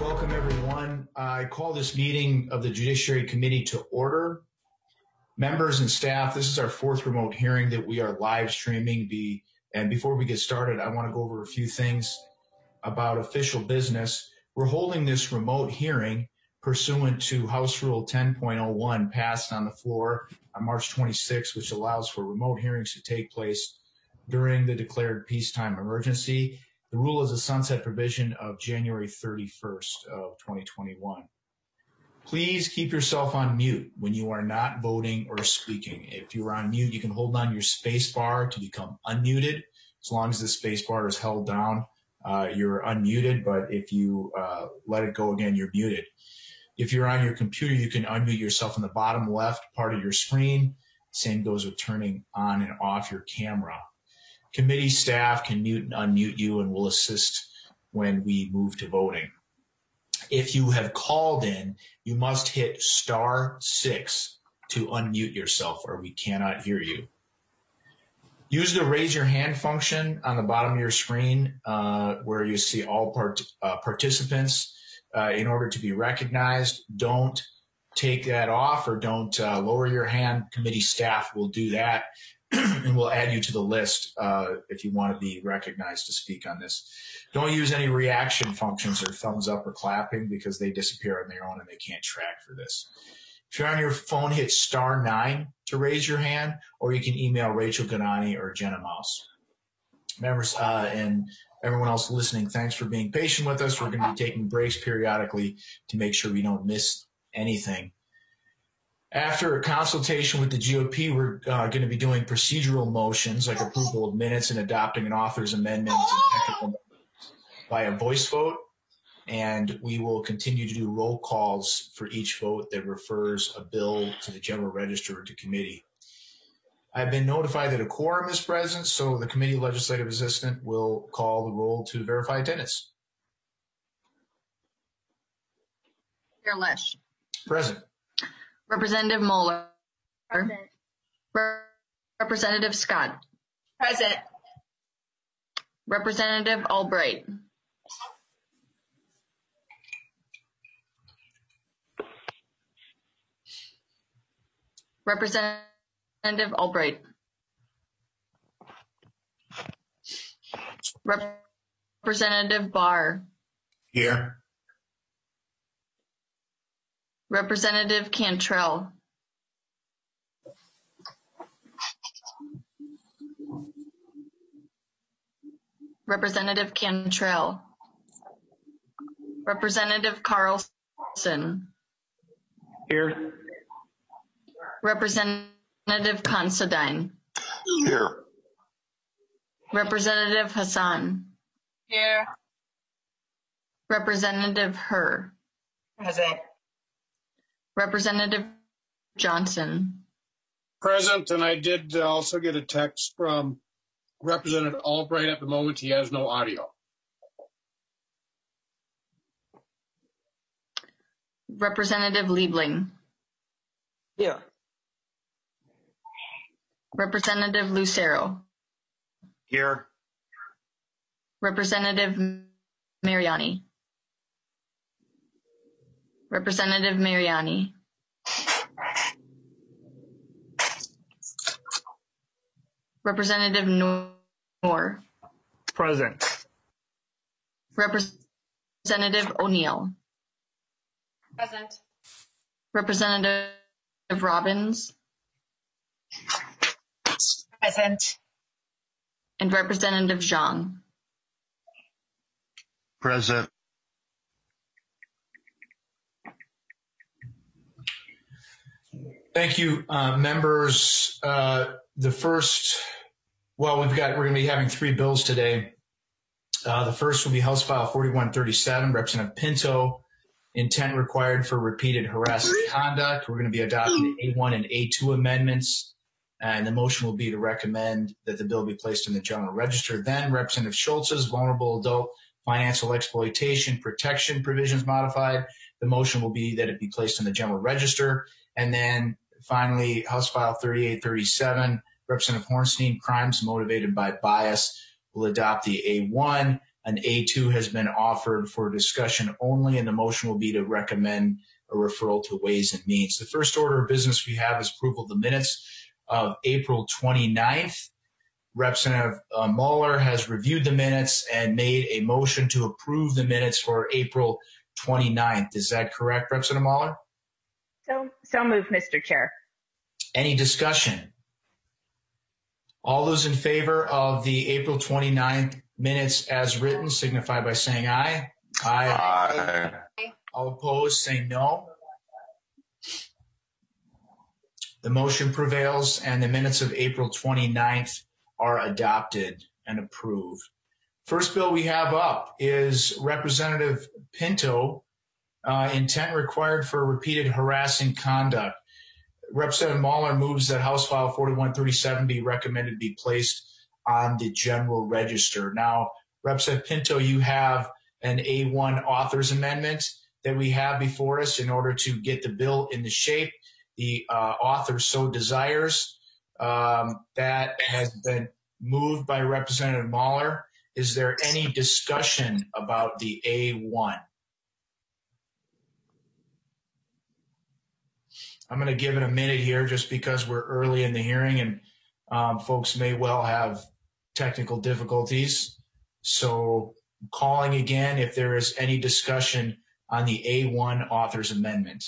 Welcome, everyone. I call this meeting of the Judiciary Committee to order. Members and staff, this is our fourth remote hearing that we are live streaming. And before we get started, I want to go over a few things about official business. We're holding this remote hearing pursuant to House Rule 10.01 passed on the floor on March 26, which allows for remote hearings to take place during the declared peacetime emergency. The rule is a sunset provision of January 31st of 2021. Please keep yourself on mute when you are not voting or speaking. If you are on mute, you can hold on your space bar to become unmuted. As long as the space bar is held down, you're unmuted, but if you let it go again, you're muted. If you're on your computer, you can unmute yourself in the bottom left part of your screen. Same goes with turning on and off your camera. Committee staff can mute and unmute you and will assist when we move to voting. If you have called in, you must hit *6 to unmute yourself or we cannot hear you. Use the raise your hand function on the bottom of your screen where you see all participants in order to be recognized. Don't take that off or don't lower your hand. Committee staff will do that. And we'll add you to the list if you want to be recognized to speak on this. Don't use any reaction functions or thumbs up or clapping because they disappear on their own and they can't track for this. If you're on your phone, hit *9 to raise your hand, or you can email Rachel Ganani or Jenna Mouse. Members and everyone else listening, thanks for being patient with us. We're going to be taking breaks periodically to make sure we don't miss anything. After a consultation with the GOP, we're going to be doing procedural motions like approval of minutes and adopting an author's amendment by a voice vote. And we will continue to do roll calls for each vote that refers a bill to the General Register or to committee. I've been notified that a quorum is present, so the committee legislative assistant will call the roll to verify attendance. Chair Lesh. Present. Representative Moeller. Present. Representative Scott. Present. Representative Albright. Representative Albright. Representative Barr. Here. Representative Cantrell. Representative Cantrell. Representative Carlson. Here. Representative Considine. Here. Representative Hassan. Here. Representative Herr. Present. Representative Johnson. Present, and I did also get a text from Representative Albright. At the moment, he has no audio. Representative Liebling. Here. Representative Lucero. Here. Representative Mariani. Representative Mariani. Representative Noor. Present. Representative O'Neill. Present. Representative Robbins. Present. And Representative Zhang. Present. Thank you, members. We're going to be having three bills today. The first will be House File 4137, Representative Pinto, intent required for repeated harassing conduct. We're going to be adopting the A1 and A2 amendments, and the motion will be to recommend that the bill be placed in the General Register. Then Representative Schultz's vulnerable adult financial exploitation protection provisions modified. The motion will be that it be placed in the General Register. And then finally, House File 3837, Representative Hornstein, crimes motivated by bias, will adopt the A1, An A2 has been offered for discussion only, and the motion will be to recommend a referral to Ways and Means. The first order of business we have is approval of the minutes of April 29th. Representative Mueller has reviewed the minutes and made a motion to approve the minutes for April 29th. Is that correct, Representative Mueller? So moved, Mr. Chair. Any discussion? All those in favor of the April 29th minutes as written signify by saying aye. Aye. All opposed, say no. The motion prevails, and the minutes of April 29th are adopted and approved. First bill we have up is Representative Pinto, intent required for repeated harassing conduct. Representative Mueller moves that House File 4137 be recommended to be placed on the general register. Now, Representative Pinto, you have an A1 authors amendment that we have before us in order to get the bill in the shape the author so desires. That has been moved by Representative Mueller. Is there any discussion about the A1? I'm going to give it a minute here just because we're early in the hearing and folks may well have technical difficulties. So calling again if there is any discussion on the A1 authors amendment.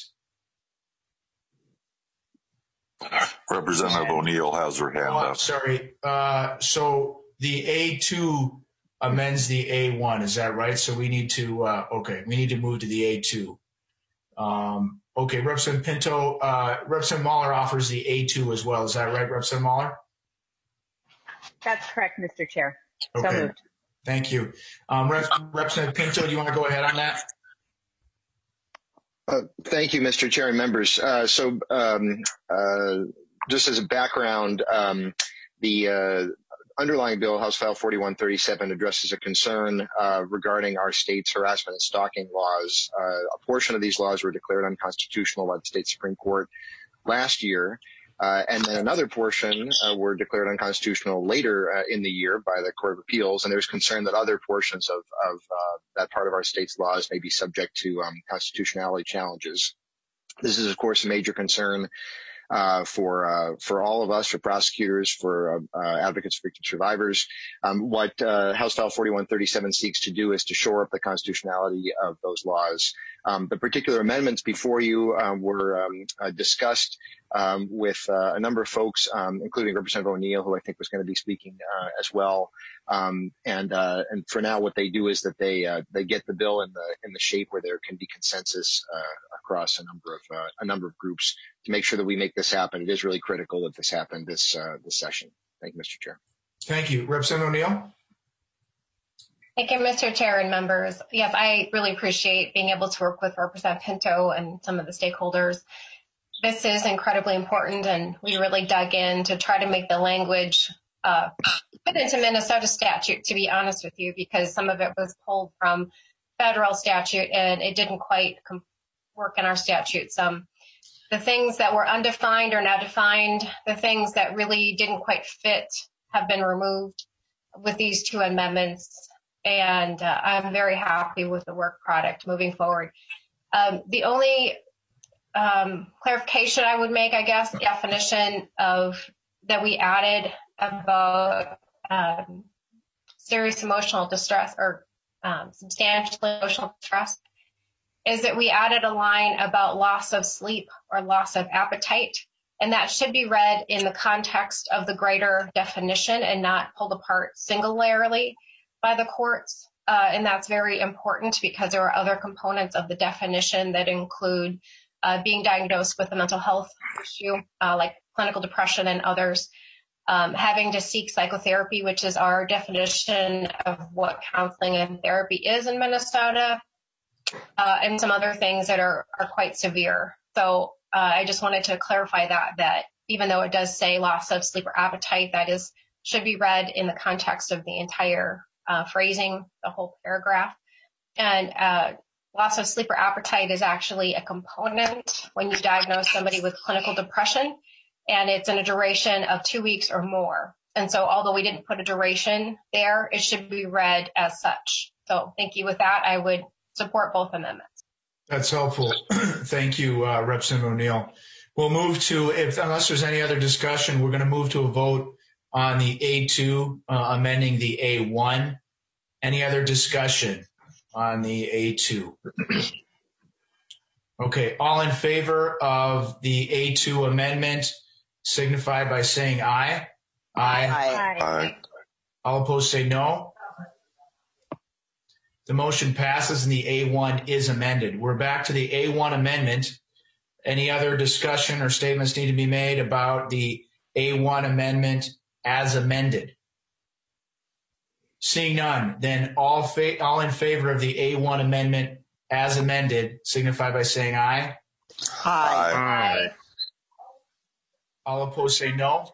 Representative O'Neill has her hand up. Sorry. So the A2 amends the A1. Is that right? So we need to, okay, we need to move to the A2. Okay, Representative Pinto, Representative Mueller offers the A2 as well. Is that right, Representative Mueller? That's correct, Mr. Chair. Okay. So moved. Thank you. Representative Pinto, do you want to go ahead on that? Thank you, Mr. Chair and members. Just as a background, the underlying bill, House File 4137, addresses a concern regarding our state's harassment and stalking laws. A portion of these laws were declared unconstitutional by the state Supreme Court last year, and then another portion were declared unconstitutional later in the year by the Court of Appeals, and there's concern that other portions of that part of our state's laws may be subject to constitutionality challenges. This is, of course, a major concern for all of us, for prosecutors, for advocates for victim survivors. What House File 4137 seeks to do is to shore up the constitutionality of those laws. The particular amendments before you were discussed with a number of folks, including Representative O'Neill, who I think was going to be speaking as well. And for now, what they do is that they get the bill in the shape where there can be consensus across a number of groups to make sure that we make this happen. It is really critical that this happen this session. Thank you, Mr. Chair. Thank you. Representative O'Neill? Thank you, Mr. Chair and members. Yes, I really appreciate being able to work with Representative Pinto and some of the stakeholders. This is incredibly important, and we really dug in to try to make the language fit into Minnesota statute, to be honest with you, because some of it was pulled from federal statute and it didn't quite work in our statutes. The things that were undefined are now defined. The things that really didn't quite fit have been removed with these two amendments. And I'm very happy with the work product moving forward. The only clarification I would make, I guess, the definition of that we added about serious emotional distress or substantial emotional distress is that we added a line about loss of sleep or loss of appetite, and that should be read in the context of the greater definition and not pulled apart singularly by the courts. And that's very important because there are other components of the definition that include being diagnosed with a mental health issue, like clinical depression and others, having to seek psychotherapy, which is our definition of what counseling and therapy is in Minnesota, and some other things that are quite severe. So I just wanted to clarify that even though it does say loss of sleep or appetite, that should be read in the context of the entire phrasing, the whole paragraph. And loss of sleep or appetite is actually a component when you diagnose somebody with clinical depression, and it's in a duration of 2 weeks or more. And so although we didn't put a duration there, it should be read as such. So thank you. With that, I would support both amendments. That's helpful. Thank you, Representative O'Neill. We'll move to, unless there's any other discussion, we're going to move to a vote on the A2, amending the A1. Any other discussion on the A2? Okay, all in favor of the A2 amendment signify by saying aye. Aye. Aye. All opposed say no. The motion passes and the A1 is amended. We're back to the A1 amendment. Any other discussion or statements need to be made about the A1 amendment as amended? Seeing none, then all in favor of the A1 amendment as amended signify by saying aye. Aye. All opposed say no.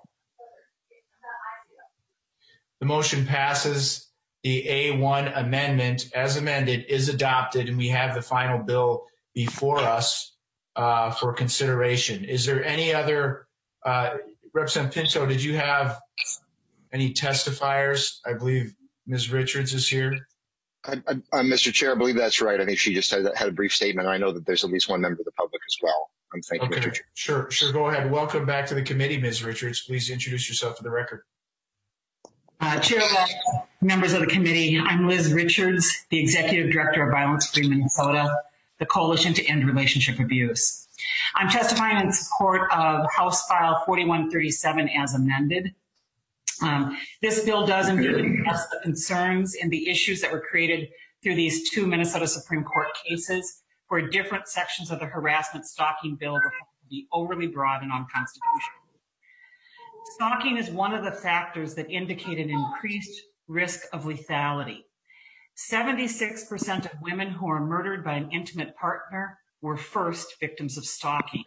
The motion passes. The A1 amendment as amended is adopted, and we have the final bill before us for consideration. Is there any other, Representative Pinto, did you have any testifiers? I believe Ms. Richards is here. Mr. Chair, I believe that's right. I think she just had a brief statement. I know that there's at least one member of the public as well. Thank you, Mr. Chair. Sure. Go ahead. Welcome back to the committee, Ms. Richards. Please introduce yourself for the record. Chair, members of the committee, I'm Liz Richards, the Executive Director of Violence Free Minnesota, the Coalition to End Relationship Abuse. I'm testifying in support of House File 4137 as amended. This bill does indeed address the concerns and the issues that were created through these two Minnesota Supreme Court cases where different sections of the harassment stalking bill were found to be overly broad and unconstitutional. Stalking is one of the factors that indicate an increased risk of lethality. 76% of women who are murdered by an intimate partner were first victims of stalking.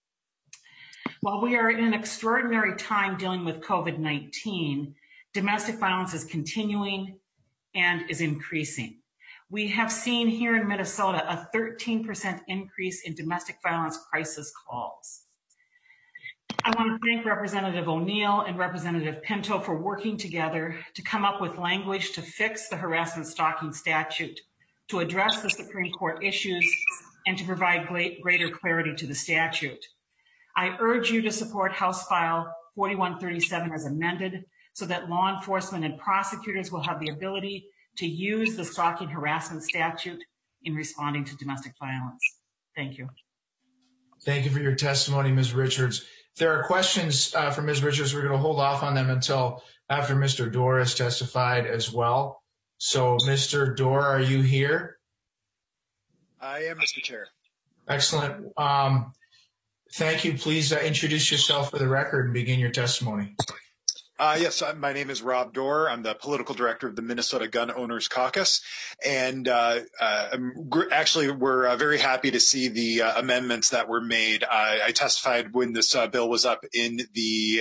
While we are in an extraordinary time dealing with COVID-19, domestic violence is continuing and is increasing. We have seen here in Minnesota a 13% increase in domestic violence crisis calls. I want to thank Representative O'Neill and Representative Pinto for working together to come up with language to fix the harassment stalking statute, to address the Supreme Court issues, and to provide greater clarity to the statute. I urge you to support House File 4137 as amended so that law enforcement and prosecutors will have the ability to use the stalking harassment statute in responding to domestic violence. Thank you. Thank you for your testimony, Ms. Richards. If there are questions for Ms. Richards, we're going to hold off on them until after Mr. Doar has testified as well. So, Mr. Doar, are you here? I am, Mr. Chair. Excellent. Thank you. Please introduce yourself for the record and begin your testimony. Yes, my name is Rob Doar. I'm the political director of the Minnesota Gun Owners Caucus. And actually, we're very happy to see the amendments that were made. I testified when this bill was up in the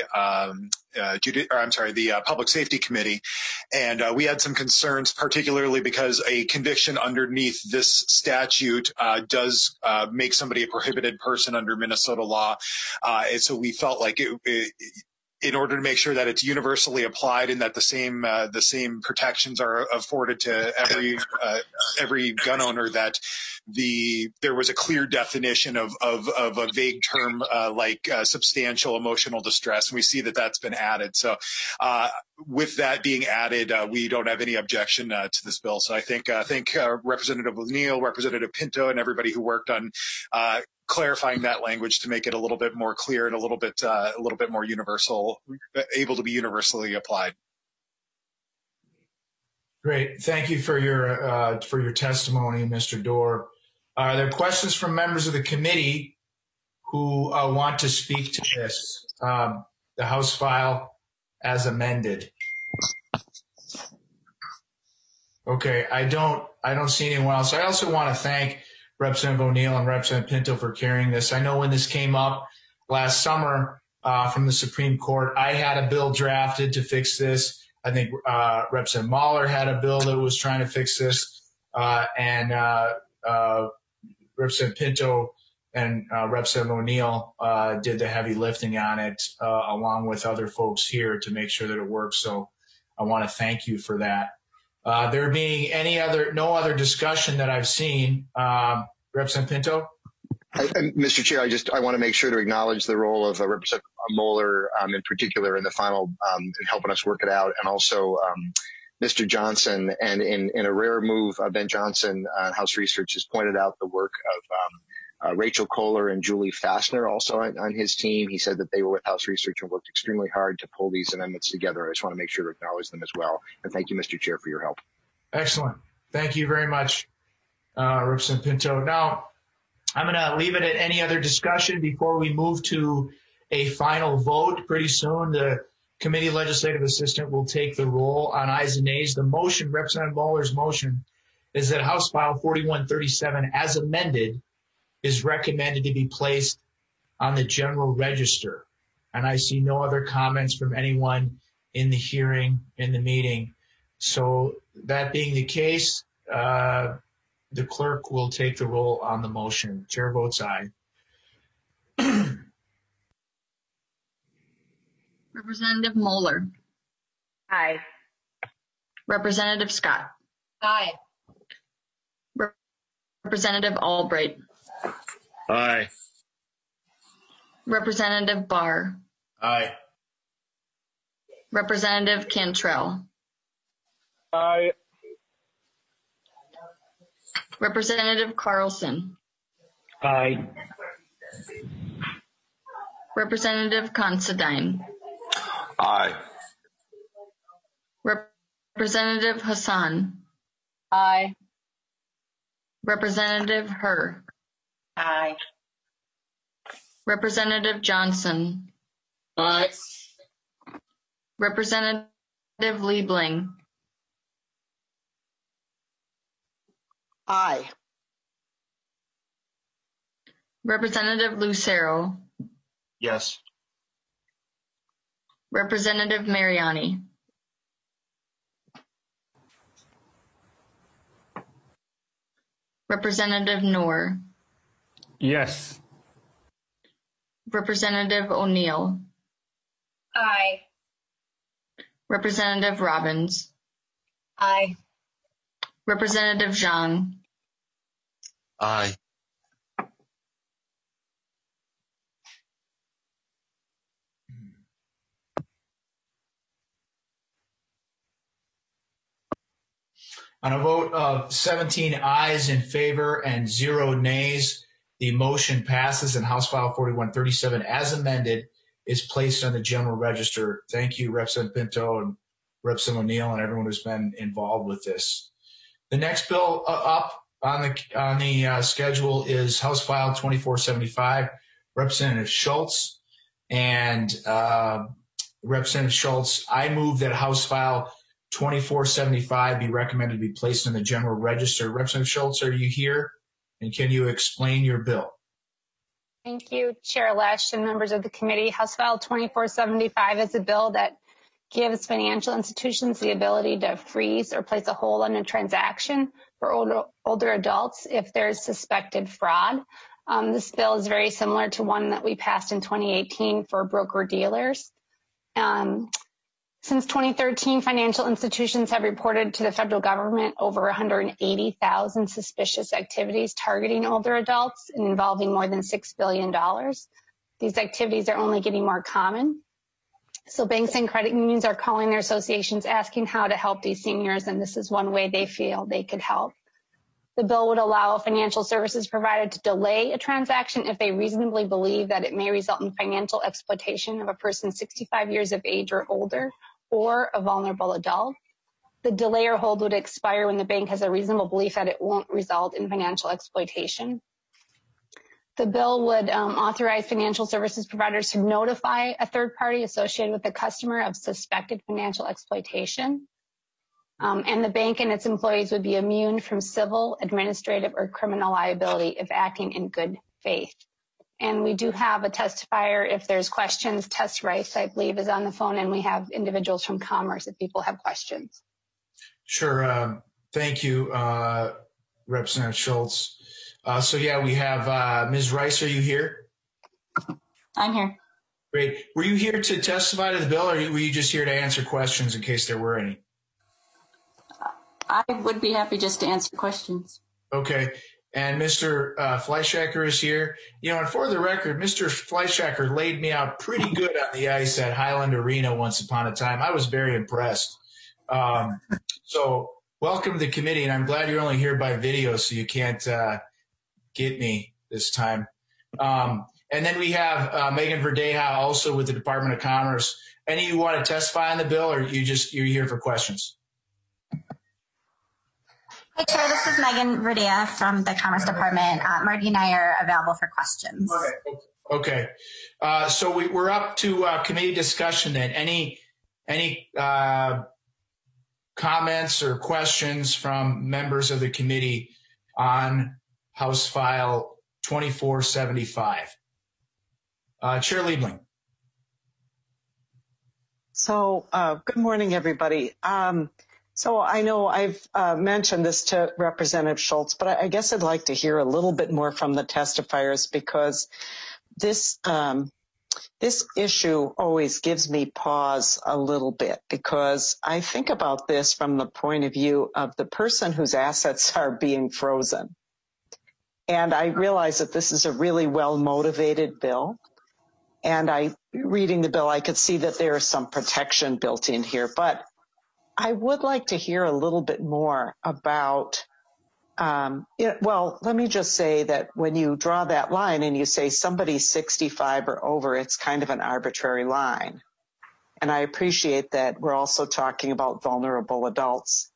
Public Safety Committee. And we had some concerns, particularly because a conviction underneath this statute does make somebody a prohibited person under Minnesota law. And so we felt like in order to make sure that it's universally applied and that the same protections are afforded to every gun owner, that there was a clear definition of a vague term like substantial emotional distress, and we see that that's been added. So with that being added, we don't have any objection to this bill. So I think Representative O'Neill, Representative Pinto, and everybody who worked on clarifying that language to make it a little bit more clear and a little bit more universal, able to be universally applied. Great. Thank you for your testimony, Mr. Doar. Are there questions from members of the committee who want to speak to this, the House file as amended? Okay, I don't see anyone else. I also want to thank Representative O'Neill and Representative Pinto for carrying this. I know when this came up last summer from the Supreme Court, I had a bill drafted to fix this. I think Representative Mahler had a bill that was trying to fix this, and Representative Pinto and Representative O'Neill did the heavy lifting on it, along with other folks here to make sure that it works. So I want to thank you for that. There being no other discussion that I've seen, Representative Pinto? Mr. Chair, I want to make sure to acknowledge the role of Representative Moeller in particular in the final in helping us work it out, and also Mr. Johnson. And in a rare move, Ben Johnson, House Research, has pointed out the work of Rachel Kohler and Julie Fassner also on his team. He said that they were with House Research and worked extremely hard to pull these amendments together. I just want to make sure to acknowledge them as well. And thank you, Mr. Chair, for your help. Excellent. Thank you very much, Representative Pinto. Now, I'm going to leave it at any other discussion before we move to a final vote. Pretty soon, the committee legislative assistant will take the roll on ayes and nays. The motion, Representative Moeller's motion, is that House File 4137, as amended, is recommended to be placed on the general register. And I see no other comments from anyone in the hearing, in the meeting. So that being the case, the clerk will take the roll on the motion. Chair votes aye. Representative Moeller. Aye. Representative Scott. Aye. Representative Albright. Aye. Representative Barr. Aye. Representative Cantrell. Aye. Representative Carlson. Aye. Representative Considine. Aye. Representative Hassan. Aye. Representative Herr. Aye. Representative Johnson. Aye. Representative Liebling. Aye. Representative Lucero. Yes. Representative Mariani. Representative Noor. Yes. Representative O'Neill. Aye. Representative Robbins. Aye. Representative Zhang. Aye. On a vote of 17 ayes in favor and 0 nays, the motion passes and House File 4137, as amended, is placed on the general register. Thank you, Representative Pinto and Representative O'Neill and everyone who's been involved with this. The next bill up on the schedule is House File 2475, Representative Schultz. And Representative Schultz, I move that House File 2475 be recommended to be placed in the general register. Representative Schultz, are you here? And can you explain your bill? Thank you, Chair Lesch and members of the committee. House File 2475 is a bill that gives financial institutions the ability to freeze or place a hold on a transaction for older adults if there's suspected fraud. This bill is very similar to one that we passed in 2018 for broker-dealers. Since 2013, financial institutions have reported to the federal government over 180,000 suspicious activities targeting older adults and involving more than $6 billion. These activities are only getting more common. So banks and credit unions are calling their associations asking how to help these seniors, and this is one way they feel they could help. The bill would allow a financial services provider to delay a transaction if they reasonably believe that it may result in financial exploitation of a person 65 years of age or older, or a vulnerable adult. The delay or hold would expire when the bank has a reasonable belief that it won't result in financial exploitation. The bill would authorize financial services providers to notify a third party associated with the customer of suspected financial exploitation. And the bank and its employees would be immune from civil, administrative, or criminal liability if acting in good faith. And we do have a testifier. If there's questions, Tess Rice, I believe, is on the phone, and we have individuals from Commerce if people have questions. Sure. Thank you, Representative Schultz. So yeah, we have Ms. Rice. Are you here? I'm here. Great. Were you here to testify to the bill, or were you just here to answer questions in case there were any? I would be happy just to answer questions. Okay. And Mr. Fleischacker is here. You know, and for the record, Mr. Fleischacker laid me out pretty good on the ice at Highland Arena once upon a time. I was very impressed. So welcome to the committee, and I'm glad you're only here by video, so you can't get me this time. And then we have Megan Verdeja also with the Department of Commerce. Any of you want to testify on the bill, or you're here for questions? Hi, Chair. This is Megan Verdeja from the Commerce Department. Marty and I are available for questions. Okay. So we're up to committee discussion then. Any comments or questions from members of the committee on House File 2475? Chair Liebling. So good morning, everybody. So I know I've mentioned this to Representative Schultz, but I guess I'd like to hear a little bit more from the testifiers, because this issue always gives me pause a little bit, because I think about this from the point of view of the person whose assets are being frozen. And I realize that this is a really well-motivated bill. And reading the bill, I could see that there is some protection built in here, but I would like to hear a little bit more about, well, let me just say that when you draw that line and you say somebody's 65 or over, it's kind of an arbitrary line. And I appreciate that we're also talking about vulnerable adults.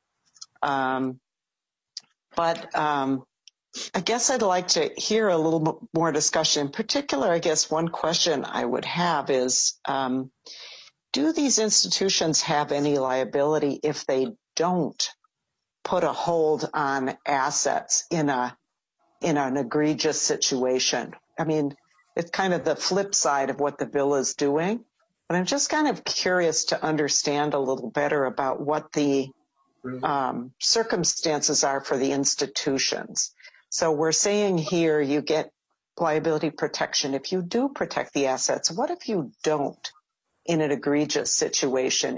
But I guess I'd like to hear a little more discussion. In particular, I guess one question I would have is, do these institutions have any liability if they don't put a hold on assets in an egregious situation? I mean, it's kind of the flip side of what the bill is doing, but I'm just kind of curious to understand a little better about what the circumstances are for the institutions. So we're saying here you get liability protection if you do protect the assets. What if you don't in an egregious situation?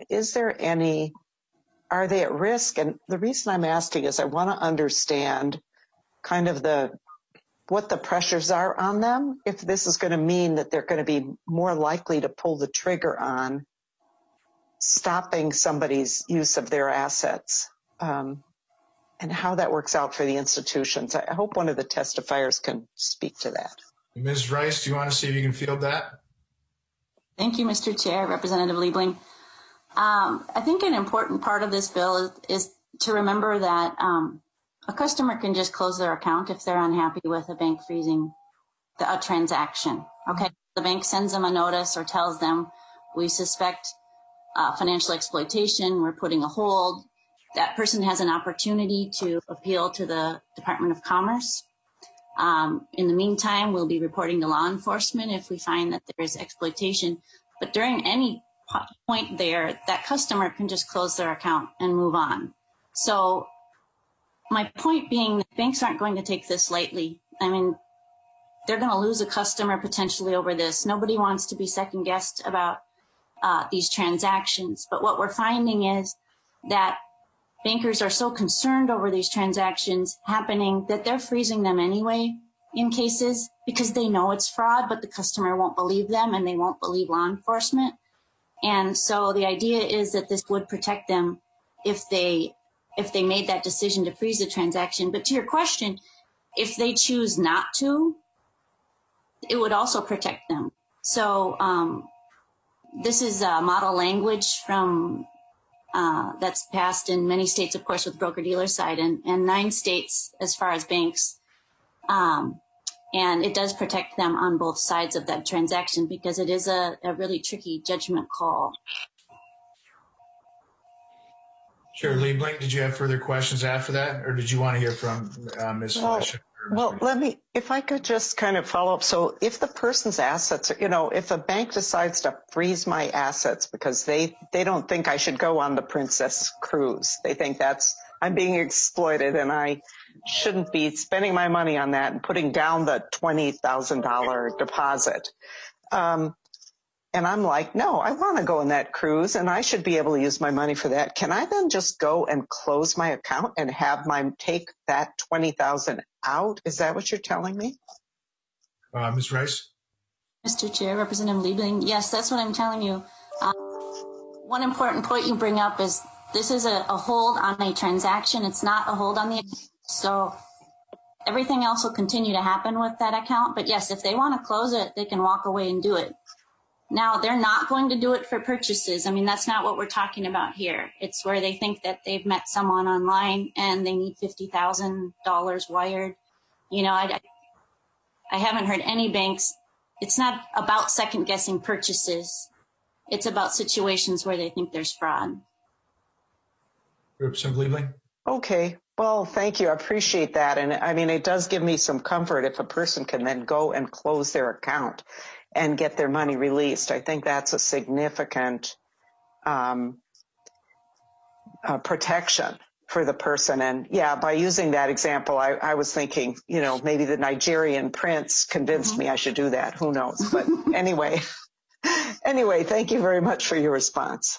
Are they at risk? And the reason I'm asking is I want to understand kind of what the pressures are on them, if this is going to mean that they're going to be more likely to pull the trigger on stopping somebody's use of their assets, and how that works out for the institutions. I hope one of the testifiers can speak to that. Ms. Rice, do you want to see if you can field that? Thank you, Mr. Chair, Representative Liebling. I think an important part of this bill is to remember that a customer can just close their account if they're unhappy with a bank freezing a transaction. Okay, the bank sends them a notice or tells them, we suspect financial exploitation, we're putting a hold. That person has an opportunity to appeal to the Department of Commerce. In the meantime, we'll be reporting to law enforcement if we find that there is exploitation. But during any point there, that customer can just close their account and move on. So my point being that banks aren't going to take this lightly. I mean, they're going to lose a customer potentially over this. Nobody wants to be second guessed about these transactions. But what we're finding is that bankers are so concerned over these transactions happening that they're freezing them anyway in cases because they know it's fraud, but the customer won't believe them and they won't believe law enforcement. And so the idea is that this would protect them if they made that decision to freeze the transaction. But to your question, if they choose not to, it would also protect them. So this is model language from that's passed in many states, of course, with broker-dealer side, and 9 states as far as banks. And it does protect them on both sides of that transaction because it is a really tricky judgment call. Chair Liebling, did you have further questions after that, or did you want to hear from Ms. Fleischer? Well, if I could just kind of follow up. So if the person's assets, if a bank decides to freeze my assets because they don't think I should go on the Princess Cruise, they think I'm being exploited and I shouldn't be spending my money on that and putting down the $20,000 deposit. And I'm like, no, I want to go on that cruise and I should be able to use my money for that. Can I then just go and close my account and have take that $20,000 out? Is that what you're telling me? Ms. Rice? Mr. Chair, Representative Liebling, yes, that's what I'm telling you. One important point you bring up is this is a hold on a transaction. It's not a hold on the account. So everything else will continue to happen with that account. But yes, if they want to close it, they can walk away and do it. Now, they're not going to do it for purchases. I mean, that's not what we're talking about here. It's where they think that they've met someone online and they need $50,000 wired. You know, I haven't heard any banks. It's not about second guessing purchases. It's about situations where they think there's fraud. Representative Liebling? Okay. Well, thank you. I appreciate that. And I mean, it does give me some comfort if a person can then go and close their account and get their money released. I think that's a significant protection for the person. And yeah, by using that example, I was thinking, you know, maybe the Nigerian prince convinced me I should do that. Who knows? But anyway, thank you very much for your response.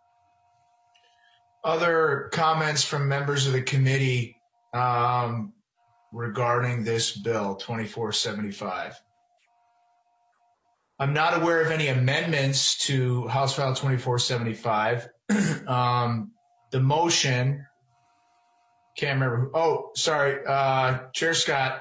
Other comments from members of the committee regarding this bill, 2475? I'm not aware of any amendments to House File 2475. The motion, can't remember. Oh, sorry, Chair Scott.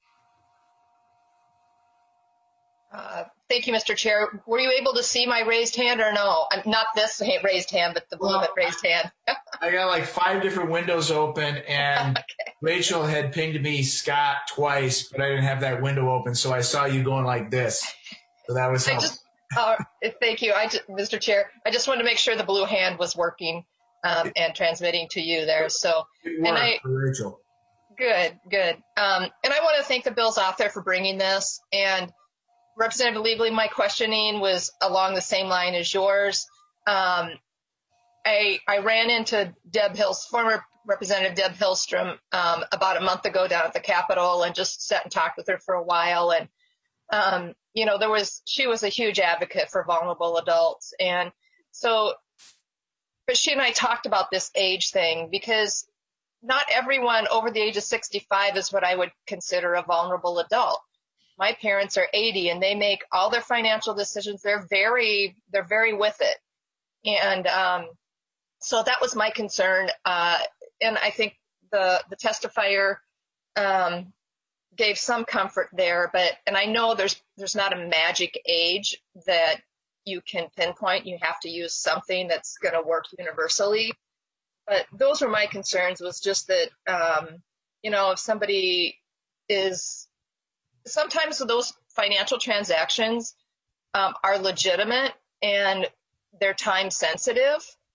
Thank you, Mr. Chair. Were you able to see my raised hand or no? Not this raised hand, but the blue raised hand. I got like 5 different windows open, and okay. Rachel had pinged me Scott twice, but I didn't have that window open, so I saw you going like this. So that was helpful. Thank you, Mr. Chair. I just wanted to make sure the blue hand was working and transmitting to you there. So, Rachel. Good. And I want to thank the bill's author for bringing this. And Representative Liebling, my questioning was along the same line as yours. I ran into former Representative Deb Hillstrom about a month ago down at the Capitol and just sat and talked with her for a while. And you know, she was a huge advocate for vulnerable adults. And so, but she and I talked about this age thing because not everyone over the age of 65 is what I would consider a vulnerable adult. My parents are 80 and they make all their financial decisions. They're very with it. And, so that was my concern. And I think the testifier, gave some comfort there, and I know there's not a magic age that you can pinpoint. You have to use something that's going to work universally. But those were my concerns, was just that, you know, if somebody sometimes those financial transactions are legitimate and they're time sensitive.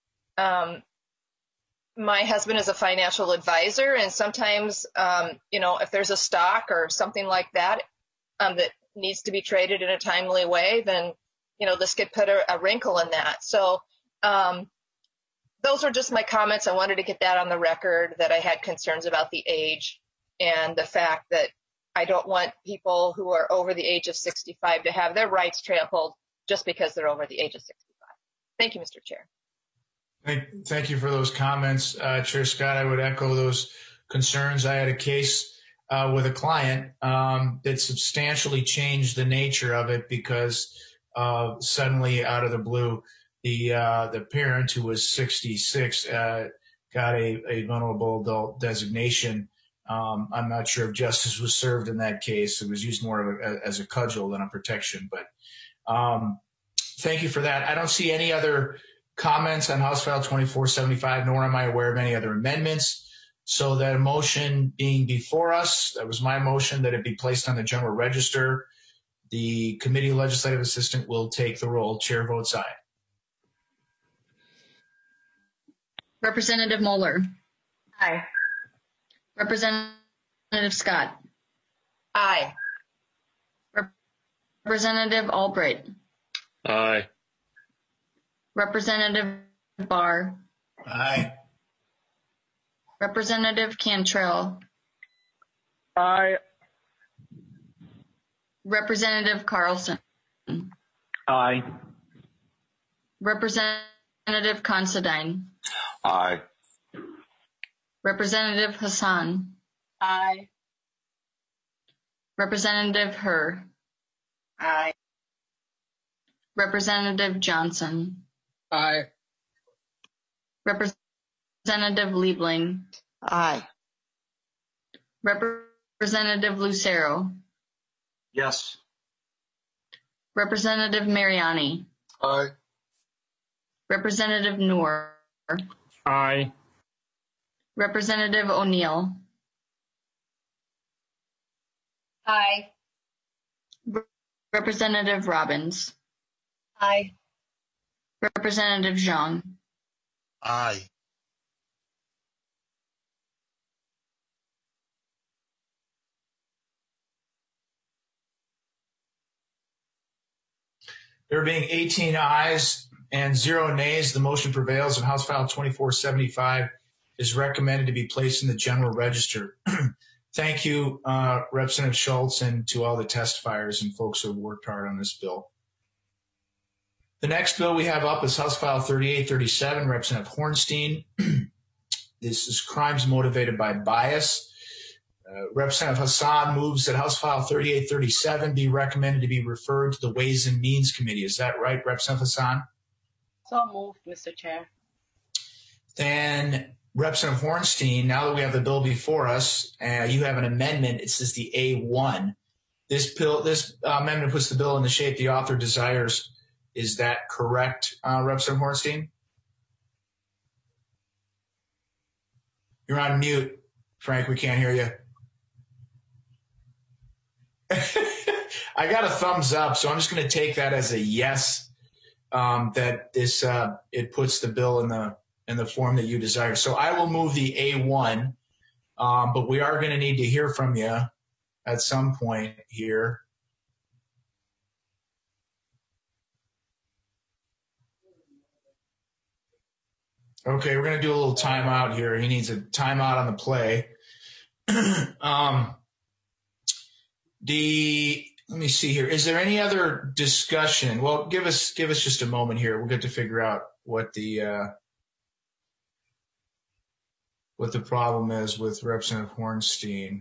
My husband is a financial advisor, and sometimes, you know, if there's a stock or something like that that needs to be traded in a timely way, then, you know, this could put a wrinkle in that. So those are just my comments. I wanted to get that on the record, that I had concerns about the age and the fact that I don't want people who are over the age of 65 to have their rights trampled just because they're over the age of 65. Thank you, Mr. Chair. Thank you for those comments, Chair Scott. I would echo those concerns. I had a case with a client that substantially changed the nature of it because suddenly, out of the blue, the parent, who was 66, got a vulnerable adult designation. I'm not sure if justice was served in that case. It was used more as a cudgel than a protection. But thank you for that. I don't see any other comments on House File 2475, nor am I aware of any other amendments. So that motion being before us, that was my motion, that it be placed on the General Register. The committee legislative assistant will take the roll. Chair votes aye. Representative Moeller. Aye. Representative Scott. Aye. Representative Albright. Aye. Representative Barr. Aye. Representative Cantrell. Aye. Representative Carlson. Aye. Representative Considine. Aye. Representative Hassan. Aye. Representative Herr. Aye. Representative Johnson. Aye. Representative Liebling. Aye. Representative Lucero. Yes. Representative Mariani. Aye. Representative Noor. Aye. Representative O'Neill. Aye. Representative Robbins. Aye. Representative Zhang. Aye. There being 18 ayes and 0 nays, the motion prevails, and House File 2475 is recommended to be placed in the General Register. Thank you, Representative Schultz, and to all the testifiers and folks who have worked hard on this bill. The next bill we have up is House File 3837, Representative Hornstein. This is crimes motivated by bias. Representative Hassan moves that House File 3837 be recommended to be referred to the Ways and Means Committee. Is that right, Representative Hassan? So moved, Mr. Chair. Then Representative Hornstein, now that we have the bill before us, you have an amendment. It says the A1. This amendment puts the bill in the shape the author desires. Is that correct, Representative Hornstein? You're on mute, Frank. We can't hear you. I got a thumbs up, so I'm just going to take that as a yes. That this it puts the bill in the form that you desire. So I will move the A1, but we are going to need to hear from you at some point here. Okay, we're going to do a little timeout here. He needs a timeout on the play. Let me see here. Is there any other discussion? Well, give us just a moment here. We'll get to figure out what the problem is with Representative Hornstein.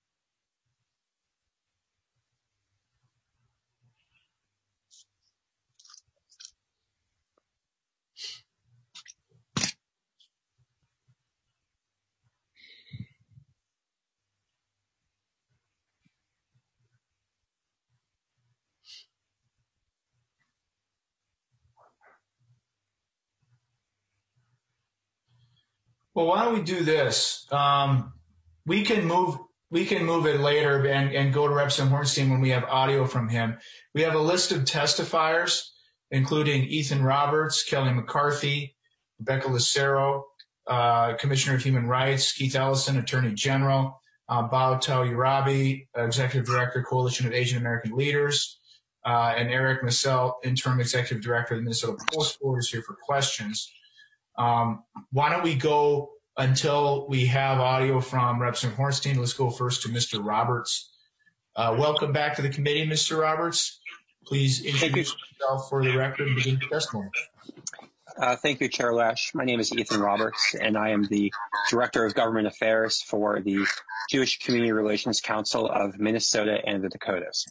Well, why don't we do this? We can move it later and go to Representative Hornstein when we have audio from him. We have a list of testifiers, including Ethan Roberts, Kelly McCarthy, Rebecca Lucero, Commissioner of Human Rights, Keith Ellison, Attorney General, Bautau Urabi, Executive Director, Coalition of Asian American Leaders, and Eric Massell, Interim Executive Director of the Minnesota Post Board, is here for questions. Why don't we go until we have audio from Representative Hornstein? Let's go first to Mr. Roberts. Welcome back to the committee, Mr. Roberts. Please introduce yourself for the record and begin your testimony. Thank you, Chair Lesh. My name is Ethan Roberts, and I am the Director of Government Affairs for the Jewish Community Relations Council of Minnesota and the Dakotas.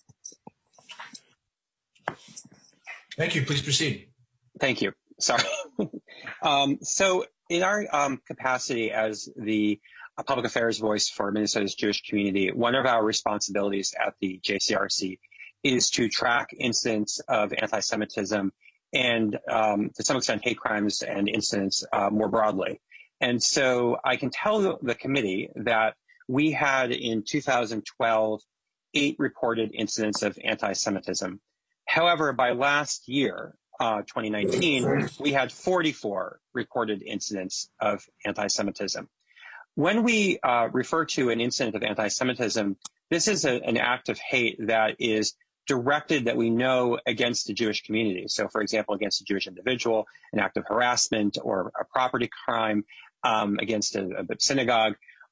Thank you. Please proceed. Thank you. Sorry. So in our capacity as the public affairs voice for Minnesota's Jewish community, one of our responsibilities at the JCRC is to track incidents of anti-Semitism and to some extent hate crimes and incidents more broadly. And so I can tell the committee that we had in 2012 8 reported incidents of anti-Semitism. However, by last year, 2019, we had 44 reported incidents of anti-Semitism. When we refer to an incident of anti-Semitism, this is an act of hate that is directed, that we know, against the Jewish community. So, for example, against a Jewish individual, an act of harassment or a property crime against a synagogue,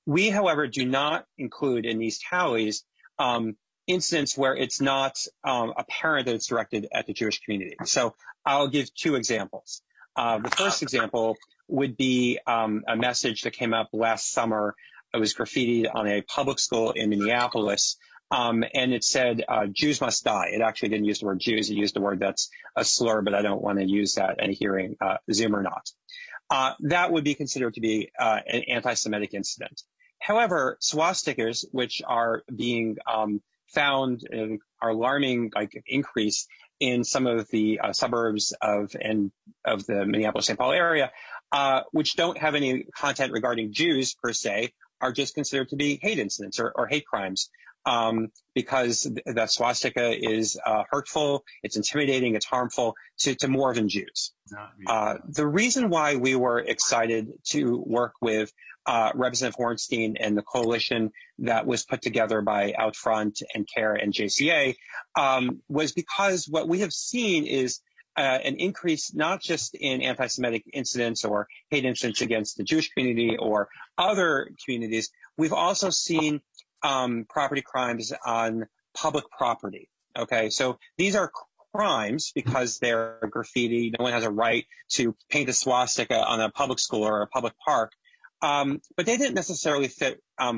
We, however, do not include in these tallies incidents where it's not apparent that it's directed at the Jewish community. So I'll give two examples. The first example would be a message that came up last summer. It was graffitied on a public school in Minneapolis, and it said, Jews must die. It actually didn't use the word Jews. It used a word that's a slur, but I don't want to use that at a hearing, Zoom or not. That would be considered to be an anti-Semitic incident. However, swastikas, which are being found are alarming, like increase in some of the suburbs of the Minneapolis-St. Paul area, which don't have any content regarding Jews per se, are just considered to be hate incidents or hate crimes, because the swastika is hurtful, it's intimidating, it's harmful to more than Jews. The reason why we were excited to work with Representative Hornstein and the coalition that was put together by Outfront and CARE and JCA was because what we have seen is an increase not just in anti-Semitic incidents or hate incidents against the Jewish community or other communities. We've also seen property crimes on public property. Okay, so these are crimes because they're graffiti. No one has a right to paint a swastika on a public school or a public park. But they didn't necessarily fit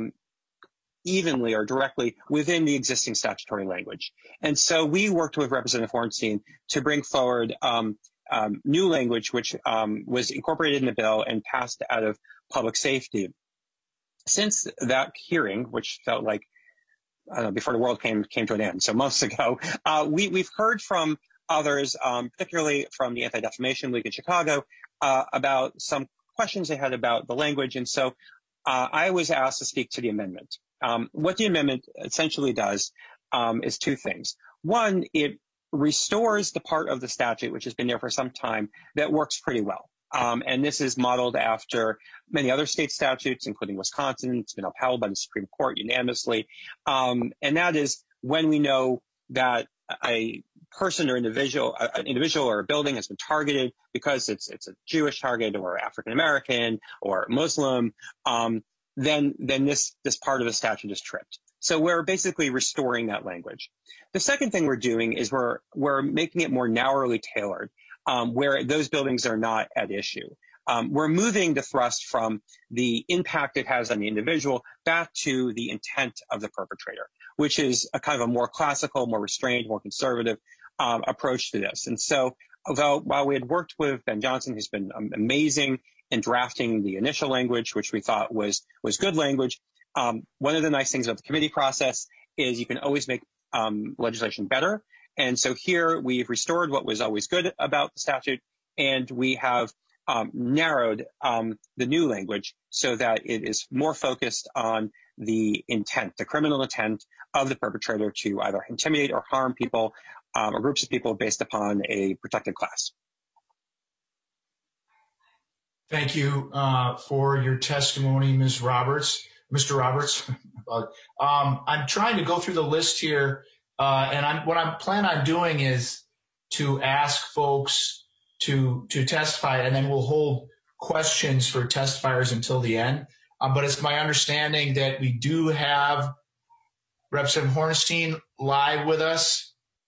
evenly or directly within the existing statutory language. And so we worked with Representative Hornstein to bring forward new language, which was incorporated in the bill and passed out of public safety. Since that hearing, which felt like before the world came to an end, so months ago, we've heard from others, particularly from the Anti-Defamation League in Chicago, about some questions they had about the language. And so I was asked to speak to the amendment. What the amendment essentially does is two things. One, it restores the part of the statute, which has been there for some time, that works pretty well. And this is modeled after many other state statutes, including Wisconsin. It's been upheld by the Supreme Court unanimously. And that is when we know that a person or an individual or a building has been targeted because it's a Jewish target or African American or Muslim, then this part of the statute is tripped. So we're basically restoring that language. The second thing we're doing is we're making it more narrowly tailored, where those buildings are not at issue. We're moving the thrust from the impact it has on the individual back to the intent of the perpetrator, which is a kind of a more classical, more restrained, more conservative approach to this. And so while we had worked with Ben Johnson, who's been amazing in drafting the initial language, which we thought was good language, one of the nice things about the committee process is you can always make legislation better. And so here we've restored what was always good about the statute, and we have narrowed the new language so that it is more focused on the intent, the criminal intent of the perpetrator to either intimidate or harm people or groups of people based upon a protected class. Thank you for your testimony, Ms. Roberts. Mr. Roberts. I'm trying to go through the list here, and what I'm planning on doing is to ask folks to testify, and then we'll hold questions for testifiers until the end. But it's my understanding that we do have Representative Hornstein live with us.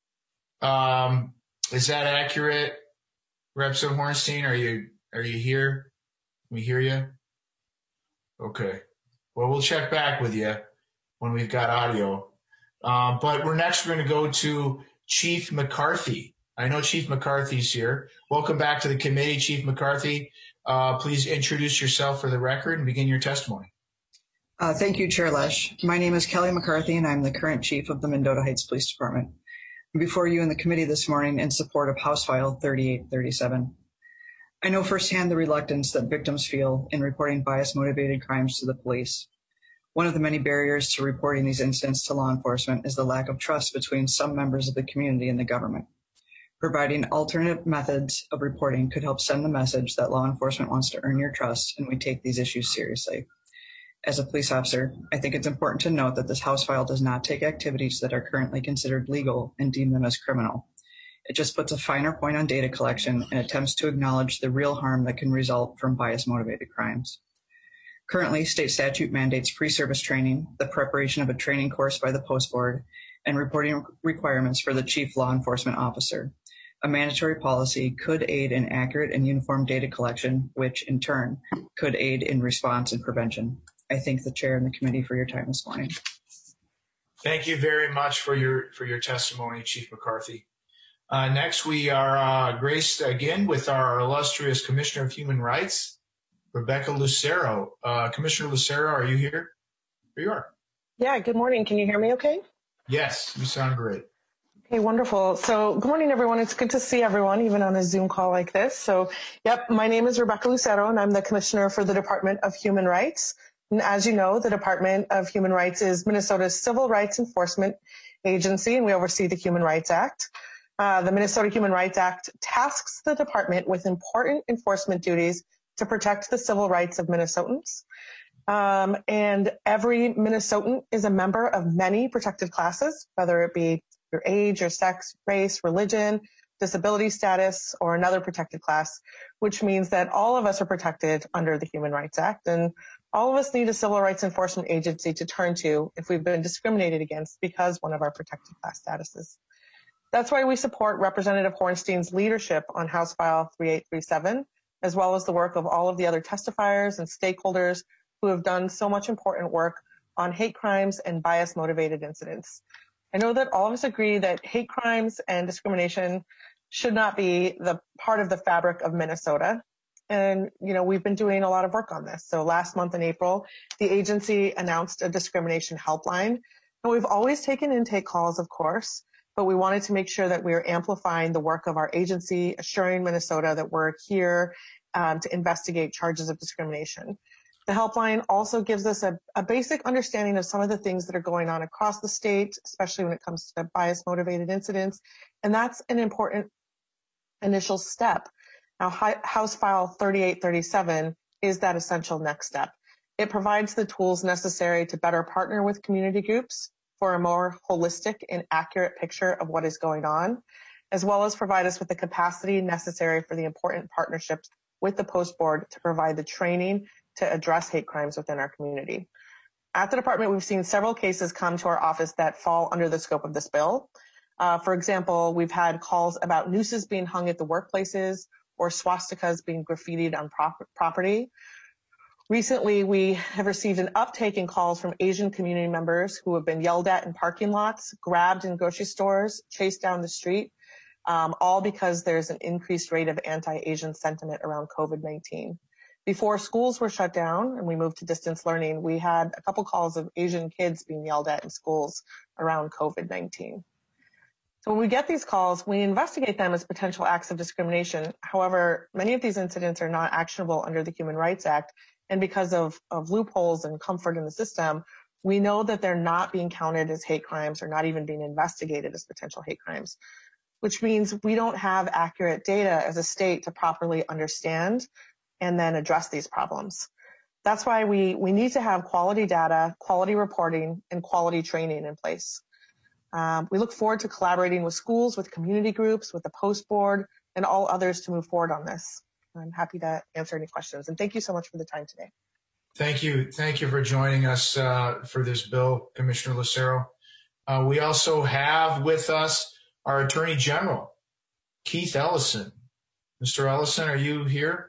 Is that accurate, Representative Hornstein? Are you here? Can we hear you? Okay. Well, we'll check back with you when we've got audio. But we're going to go to Chief McCarthy. I know Chief McCarthy's here. Welcome back to the committee, Chief McCarthy. Please introduce yourself for the record and begin your testimony. Thank you, Chair Lesh. My name is Kelly McCarthy, and I'm the current chief of the Mendota Heights Police Department. I'm before you in the committee this morning in support of House File 3837. I know firsthand the reluctance that victims feel in reporting bias-motivated crimes to the police. One of the many barriers to reporting these incidents to law enforcement is the lack of trust between some members of the community and the government. Providing alternate methods of reporting could help send the message that law enforcement wants to earn your trust and we take these issues seriously. As a police officer, I think it's important to note that this House file does not take activities that are currently considered legal and deem them as criminal. It just puts a finer point on data collection and attempts to acknowledge the real harm that can result from bias-motivated crimes. Currently, state statute mandates pre-service training, the preparation of a training course by the Post Board, and reporting requirements for the chief law enforcement officer. A mandatory policy could aid in accurate and uniform data collection, which in turn could aid in response and prevention. I thank the chair and the committee for your time this morning. Thank you very much for your testimony, Chief McCarthy. Next, we are graced again with our illustrious Commissioner of Human Rights, Rebecca Lucero. Commissioner Lucero, are you here? Here you are. Yeah, good morning. Can you hear me okay? Yes, you sound great. Okay, wonderful. So good morning, everyone. It's good to see everyone, even on a Zoom call like this. So, yep, my name is Rebecca Lucero, and I'm the Commissioner for the Department of Human Rights. And as you know, the Department of Human Rights is Minnesota's civil rights enforcement agency, and we oversee the Human Rights Act. The Minnesota Human Rights Act tasks the department with important enforcement duties to protect the civil rights of Minnesotans. And every Minnesotan is a member of many protected classes, whether it be your age, your sex, race, religion, disability status, or another protected class, which means that all of us are protected under the Human Rights Act. And all of us need a civil rights enforcement agency to turn to if we've been discriminated against because one of our protected class statuses. That's why we support Representative Hornstein's leadership on House File 3837, as well as the work of all of the other testifiers and stakeholders who have done so much important work on hate crimes and bias-motivated incidents. I know that all of us agree that hate crimes and discrimination should not be the part of the fabric of Minnesota. And, you know, we've been doing a lot of work on this. So last month in April, the agency announced a discrimination helpline. And we've always taken intake calls, of course, but we wanted to make sure that we are amplifying the work of our agency, assuring Minnesota that we're here to investigate charges of discrimination. The helpline also gives us a basic understanding of some of the things that are going on across the state, especially when it comes to bias-motivated incidents. And that's an important initial step. Now, House File 3837 is that essential next step. It provides the tools necessary to better partner with community groups for a more holistic and accurate picture of what is going on, as well as provide us with the capacity necessary for the important partnerships with the Post Board to provide the training to address hate crimes within our community. At the department, we've seen several cases come to our office that fall under the scope of this bill. For example, we've had calls about nooses being hung at the workplaces or swastikas being graffitied on property. Recently, we have received an uptake in calls from Asian community members who have been yelled at in parking lots, grabbed in grocery stores, chased down the street, all because there's an increased rate of anti-Asian sentiment around COVID-19. Before schools were shut down and we moved to distance learning, we had a couple calls of Asian kids being yelled at in schools around COVID-19. So when we get these calls, we investigate them as potential acts of discrimination. However, many of these incidents are not actionable under the Human Rights Act. And because of loopholes and comfort in the system, we know that they're not being counted as hate crimes or not even being investigated as potential hate crimes, which means we don't have accurate data as a state to properly understand and then address these problems. That's why we need to have quality data, quality reporting, and quality training in place. We look forward to collaborating with schools, with community groups, with the Post Board, and all others to move forward on this. I'm happy to answer any questions. And thank you so much for the time today. Thank you. Thank you for joining us for this bill, Commissioner Lucero. We also have with us our Attorney General, Keith Ellison. Mr. Ellison, are you here?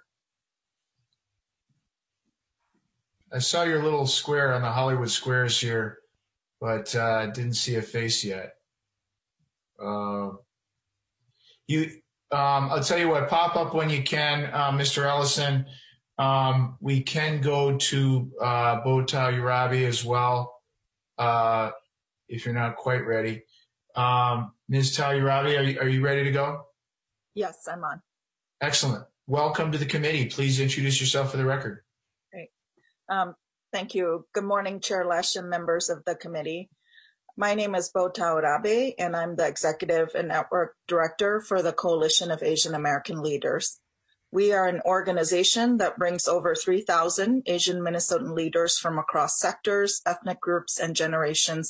I saw your little square on the Hollywood Squares here, but didn't see a face yet. I'll tell you what, pop up when you can, Mr. Ellison. We can go to Botau Urabi as well, if you're not quite ready. Ms. Taurabi, are you ready to go? Yes, I'm on. Excellent. Welcome to the committee. Please introduce yourself for the record. Great. Thank you. Good morning, Chair Lesh and members of the committee. My name is Botau Urabi, and I'm the Executive and Network Director for the Coalition of Asian American Leaders. We are an organization that brings over 3,000 Asian Minnesotan leaders from across sectors, ethnic groups, and generations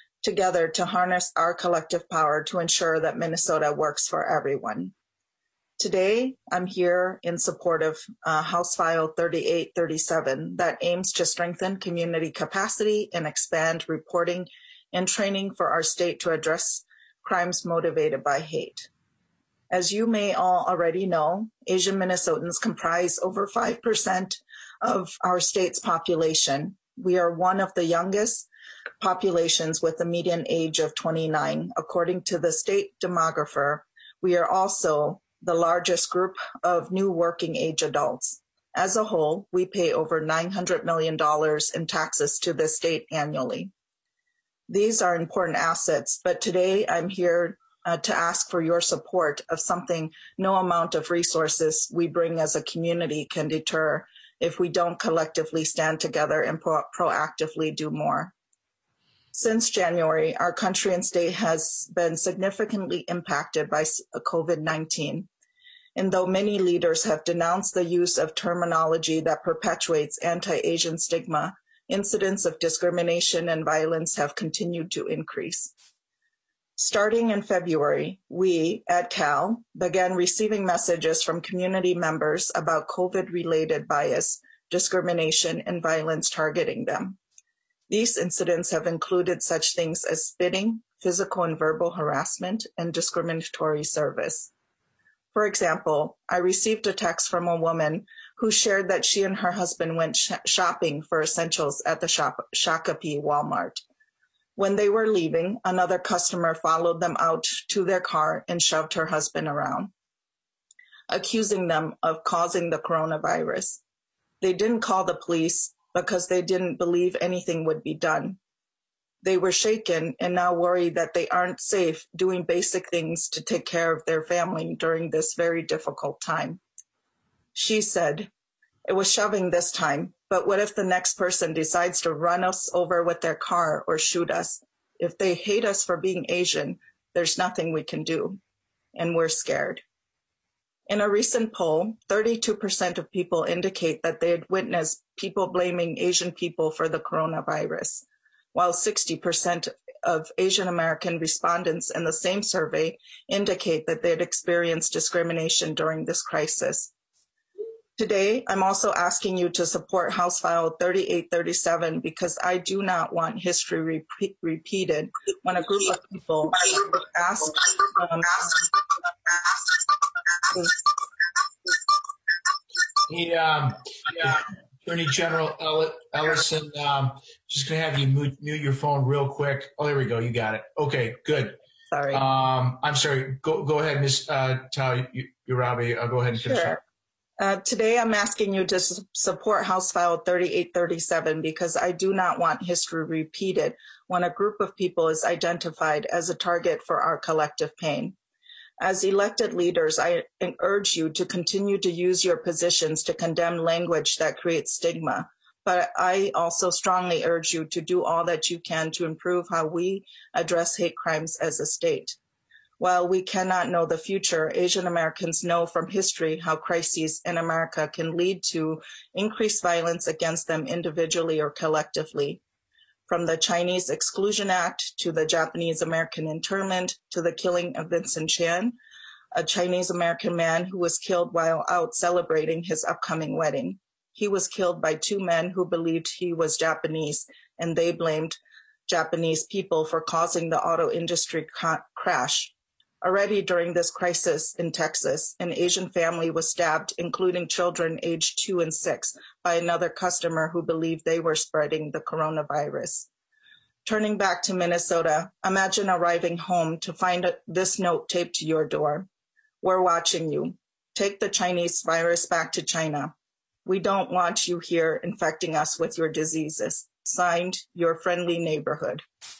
together to harness our collective power to ensure that Minnesota works for everyone. Today, I'm here in support of House File 3837 that aims to strengthen community capacity and expand reporting and training for our state to address crimes motivated by hate. As you may all already know, Asian Minnesotans comprise over 5% of our state's population. We are one of the youngest populations with a median age of 29. According to the state demographer, we are also the largest group of new working age adults. As a whole, we pay over $900 million in taxes to the state annually. These are important assets, but today I'm here to ask for your support of something no amount of resources we bring as a community can deter if we don't collectively stand together and proactively do more. Since January, our country and state has been significantly impacted by COVID-19. And though many leaders have denounced the use of terminology that perpetuates anti-Asian stigma, incidents of discrimination and violence have continued to increase. Starting in February, we at Cal began receiving messages from community members about COVID-related bias, discrimination, and violence targeting them. These incidents have included such things as spitting, physical and verbal harassment, and discriminatory service. For example, I received a text from a woman who shared that she and her husband went shopping for essentials at the Shakopee Walmart. When they were leaving, another customer followed them out to their car and shoved her husband around, accusing them of causing the coronavirus. They didn't call the police because they didn't believe anything would be done. They were shaken and now worry that they aren't safe doing basic things to take care of their family during this very difficult time. She said, "It was shoving this time, but what if the next person decides to run us over with their car or shoot us? If they hate us for being Asian, there's nothing we can do, and we're scared." In a recent poll, 32% of people indicate that they had witnessed people blaming Asian people for the coronavirus, while 60% of Asian American respondents in the same survey indicate that they had experienced discrimination during this crisis. Today, I'm also asking you to support House File 3837 because I do not want history repeated when a group of people ask Attorney General Ellison, just going to have you mute your phone real quick. Oh, there we go. You got it. Okay, good. Sorry. I'm sorry. Go ahead, Ms. Tao Urabe. I'll go ahead and finish up. Today, I'm asking you to support House File 3837 because I do not want history repeated when a group of people is identified as a target for our collective pain. As elected leaders, I urge you to continue to use your positions to condemn language that creates stigma, but I also strongly urge you to do all that you can to improve how we address hate crimes as a state. While we cannot know the future, Asian Americans know from history how crises in America can lead to increased violence against them individually or collectively. From the Chinese Exclusion Act to the Japanese American internment to the killing of Vincent Chan, a Chinese American man who was killed while out celebrating his upcoming wedding. He was killed by two men who believed he was Japanese, and they blamed Japanese people for causing the auto industry crash. Already during this crisis in Texas, an Asian family was stabbed, including children aged 2 and 6, by another customer who believed they were spreading the coronavirus. Turning back to Minnesota, imagine arriving home to find this note taped to your door. "We're watching you. Take the Chinese virus back to China. We don't want you here infecting us with your diseases. Signed, your friendly neighborhood."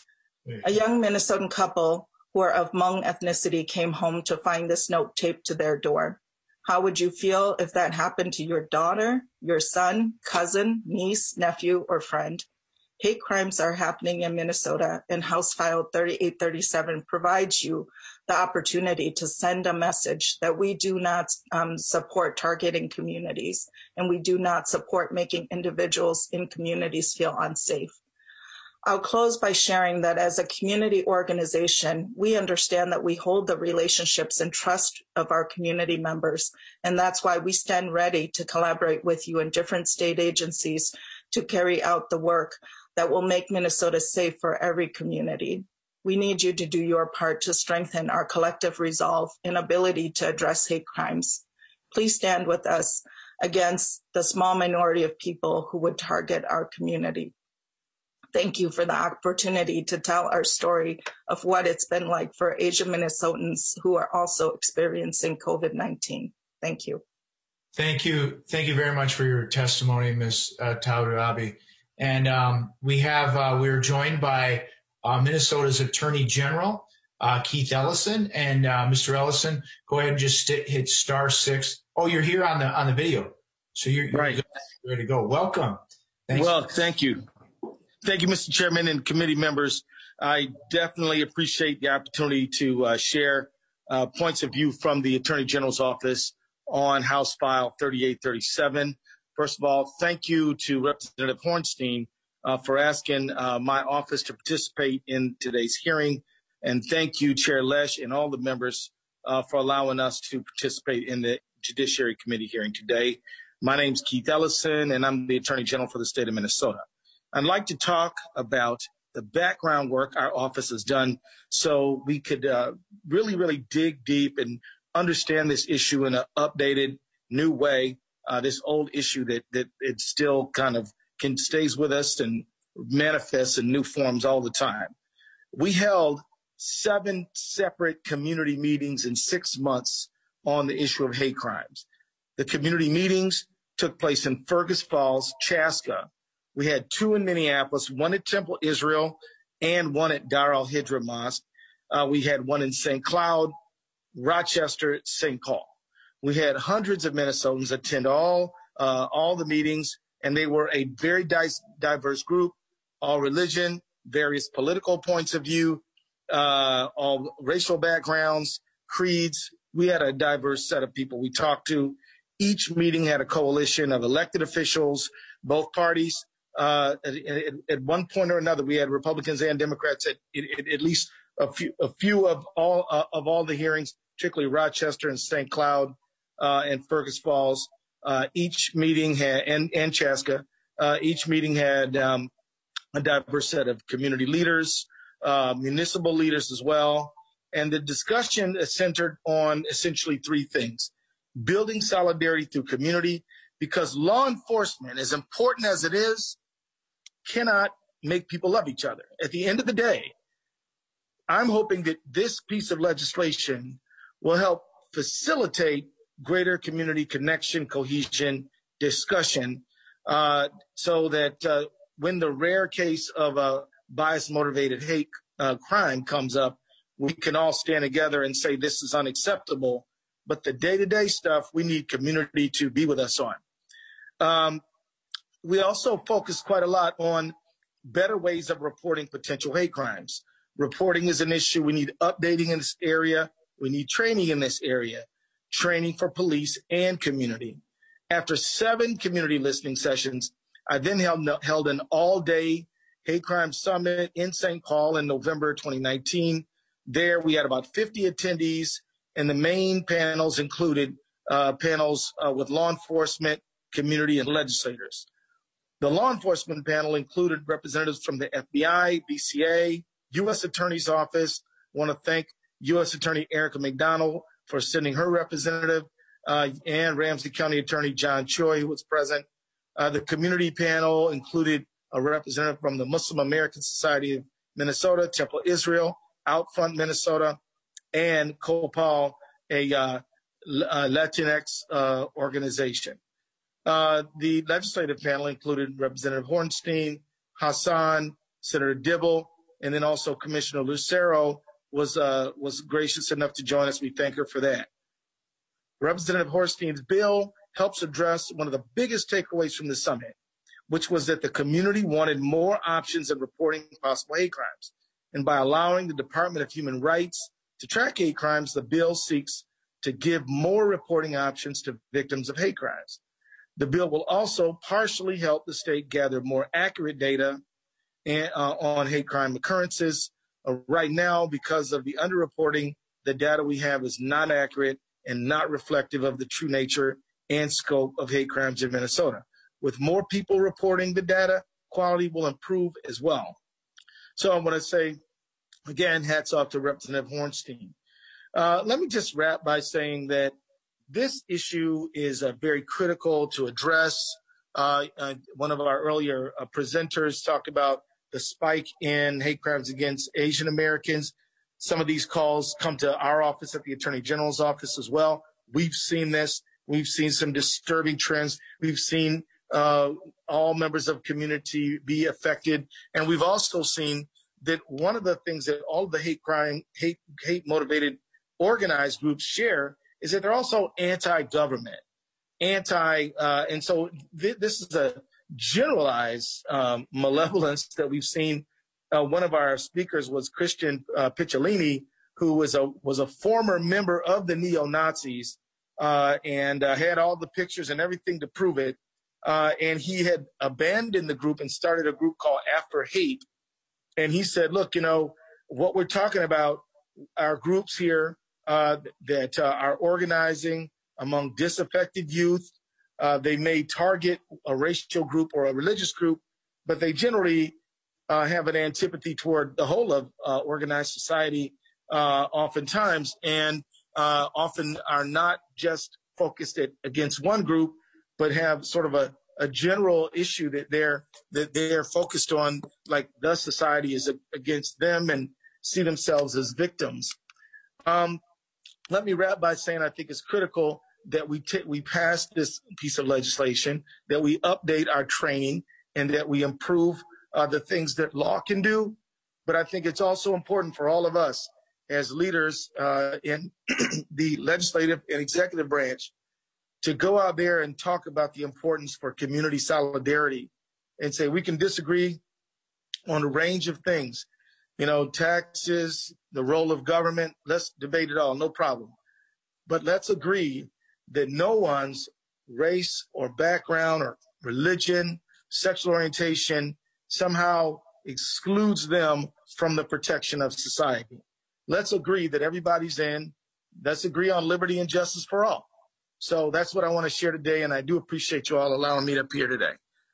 A young Minnesotan couple who are of Hmong ethnicity came home to find this note taped to their door. How would you feel if that happened to your daughter, your son, cousin, niece, nephew, or friend? Hate crimes are happening in Minnesota, and House File 3837 provides you the opportunity to send a message that we do not support targeting communities, and we do not support making individuals in communities feel unsafe. I'll close by sharing that as a community organization, we understand that we hold the relationships and trust of our community members, and that's why we stand ready to collaborate with you in different state agencies to carry out the work that will make Minnesota safe for every community. We need you to do your part to strengthen our collective resolve and ability to address hate crimes. Please stand with us against the small minority of people who would target our community. Thank you for the opportunity to tell our story of what it's been like for Asian Minnesotans who are also experiencing COVID-19. Thank you. Thank you. Thank you very much for your testimony, Ms. Taurabi. And we're joined by Minnesota's Attorney General, Keith Ellison. And Mr. Ellison, go ahead and just hit *6. Oh, you're here on the video. So you're right. Ready to go. Welcome. Thank you. Thank you, Mr. Chairman and committee members. I definitely appreciate the opportunity to share points of view from the Attorney General's office on House File 3837. First of all, thank you to Representative Hornstein for asking my office to participate in today's hearing. And thank you, Chair Lesh, and all the members for allowing us to participate in the Judiciary Committee hearing today. My name is Keith Ellison, and I'm the Attorney General for the state of Minnesota. I'd like to talk about the background work our office has done so we could really dig deep and understand this issue in an updated, new way, this old issue that it still kind of stays with us and manifests in new forms all the time. We held 7 separate community meetings in 6 months on the issue of hate crimes. The community meetings took place in Fergus Falls, Chaska. We had 2 in Minneapolis, 1 at Temple Israel and 1 at Dar al-Hijra Mosque. We had 1 in St. Cloud, Rochester, St. Paul. We had hundreds of Minnesotans attend all the meetings, and they were a very diverse group, all religion, various political points of view, all racial backgrounds, creeds. We had a diverse set of people we talked to. Each meeting had a coalition of elected officials, both parties. At one point or another, we had Republicans and Democrats at least a few of all the hearings, particularly Rochester and St. Cloud and Fergus Falls. Each meeting had, and Chaska, each meeting had a diverse set of community leaders, municipal leaders as well. And the discussion is centered on essentially 3 things: building solidarity through community, because law enforcement, as important as it is, cannot make people love each other. At the end of the day, I'm hoping that this piece of legislation will help facilitate greater community connection, cohesion, discussion, so that when the rare case of a bias-motivated hate crime comes up, we can all stand together and say this is unacceptable. But the day-to-day stuff, we need community to be with us on. We also focus quite a lot on better ways of reporting potential hate crimes. Reporting is an issue. We need updating in this area. We need training in this area, training for police and community. After 7 community listening sessions, I then held an all-day hate crime summit in St. Paul in November 2019. There we had about 50 attendees, and the main panels included panels with law enforcement, community, and legislators. The law enforcement panel included representatives from the FBI, BCA, U.S. Attorney's Office. I want to thank U.S. Attorney Erica McDonald for sending her representative, and Ramsey County Attorney John Choi, who was present. The community panel included a representative from the Muslim American Society of Minnesota, Temple Israel, Outfront Minnesota, and COPAL, a Latinx organization. The legislative panel included Representative Hornstein, Hassan, Senator Dibble, and then also Commissioner Lucero was gracious enough to join us. We thank her for that. Representative Hornstein's bill helps address one of the biggest takeaways from the summit, which was that the community wanted more options in reporting possible hate crimes. And by allowing the Department of Human Rights to track hate crimes, the bill seeks to give more reporting options to victims of hate crimes. The bill will also partially help the state gather more accurate data on hate crime occurrences. Right now, because of the underreporting, the data we have is not accurate and not reflective of the true nature and scope of hate crimes in Minnesota. With more people reporting the data, quality will improve as well. So I want to say, again, hats off to Representative Hornstein. Let me just wrap by saying that this issue is very critical to address. One of our earlier presenters talked about the spike in hate crimes against Asian Americans. Some of these calls come to our office at the Attorney General's office as well. We've seen this. We've seen some disturbing trends. We've seen all members of community be affected. And we've also seen that one of the things that all of the hate motivated organized groups share is that they're also anti-government, and so this is a generalized malevolence that we've seen. One of our speakers was Christian Picciolini, who was a former member of the neo-Nazis and had all the pictures and everything to prove it. And he had abandoned the group and started a group called After Hate. And he said, look, what we're talking about are groups here that are organizing among disaffected youth. They may target a racial group or a religious group, but they generally have an antipathy toward the whole of organized society oftentimes, and often are not just focused against one group, but have sort of a general issue that they're focused on, like the society is against them and see themselves as victims. Let me wrap by saying I think it's critical that we pass this piece of legislation, that we update our training, and that we improve the things that law can do. But I think it's also important for all of us as leaders in the legislative and executive branch to go out there and talk about the importance for community solidarity and say we can disagree on a range of things, taxes, the role of government. Let's debate it all, no problem. But let's agree that no one's race or background or religion, sexual orientation somehow excludes them from the protection of society. Let's agree that everybody's in. Let's agree on liberty and justice for all. So that's what I want to share today, and I do appreciate you all allowing me to appear today.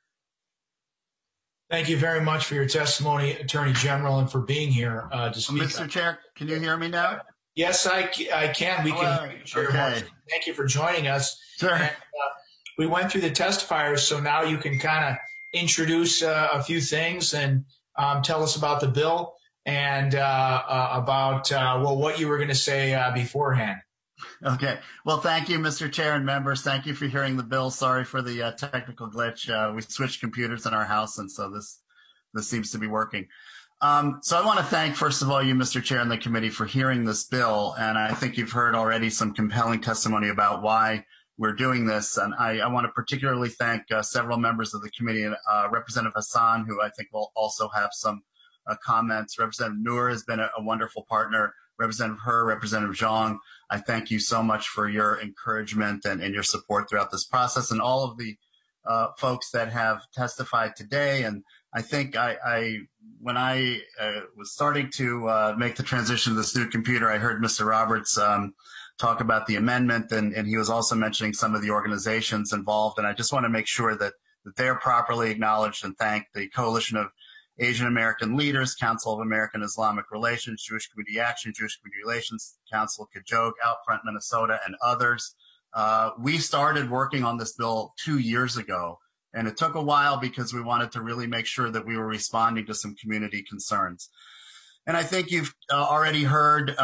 Thank you very much for your testimony, Attorney General, and for being here to speak. Mr. Chair, can you hear me now? Yes, I can. We can hear you. Okay. Thank you for joining us. Sure. And, we went through the testifiers, so now you can kind of introduce a few things and tell us about the bill and about, what you were going to say beforehand. Okay. Well, thank you, Mr. Chair and members. Thank you for hearing the bill. Sorry for the technical glitch. We switched computers in our house, and so this seems to be working. So I want to thank, first of all, you, Mr. Chair, and the committee for hearing this bill. And I think you've heard already some compelling testimony about why we're doing this. And I want to particularly thank several members of the committee, Representative Hassan, who I think will also have some comments. Representative Noor has been a wonderful partner. Representative Her, Representative Zhang, I thank you so much for your encouragement and your support throughout this process, and all of the folks that have testified today. And I think when I was starting to make the transition to this new computer, I heard Mr. Roberts talk about the amendment, and he was also mentioning some of the organizations involved. And I just want to make sure that they're properly acknowledged and thank the Coalition of Asian American Leaders, Council of American Islamic Relations, Jewish Community Action, Jewish Community Relations, Council Kajog, Outfront Minnesota, and others. We started working on this bill 2 years ago, and it took a while because we wanted to really make sure that we were responding to some community concerns. And I think you've already heard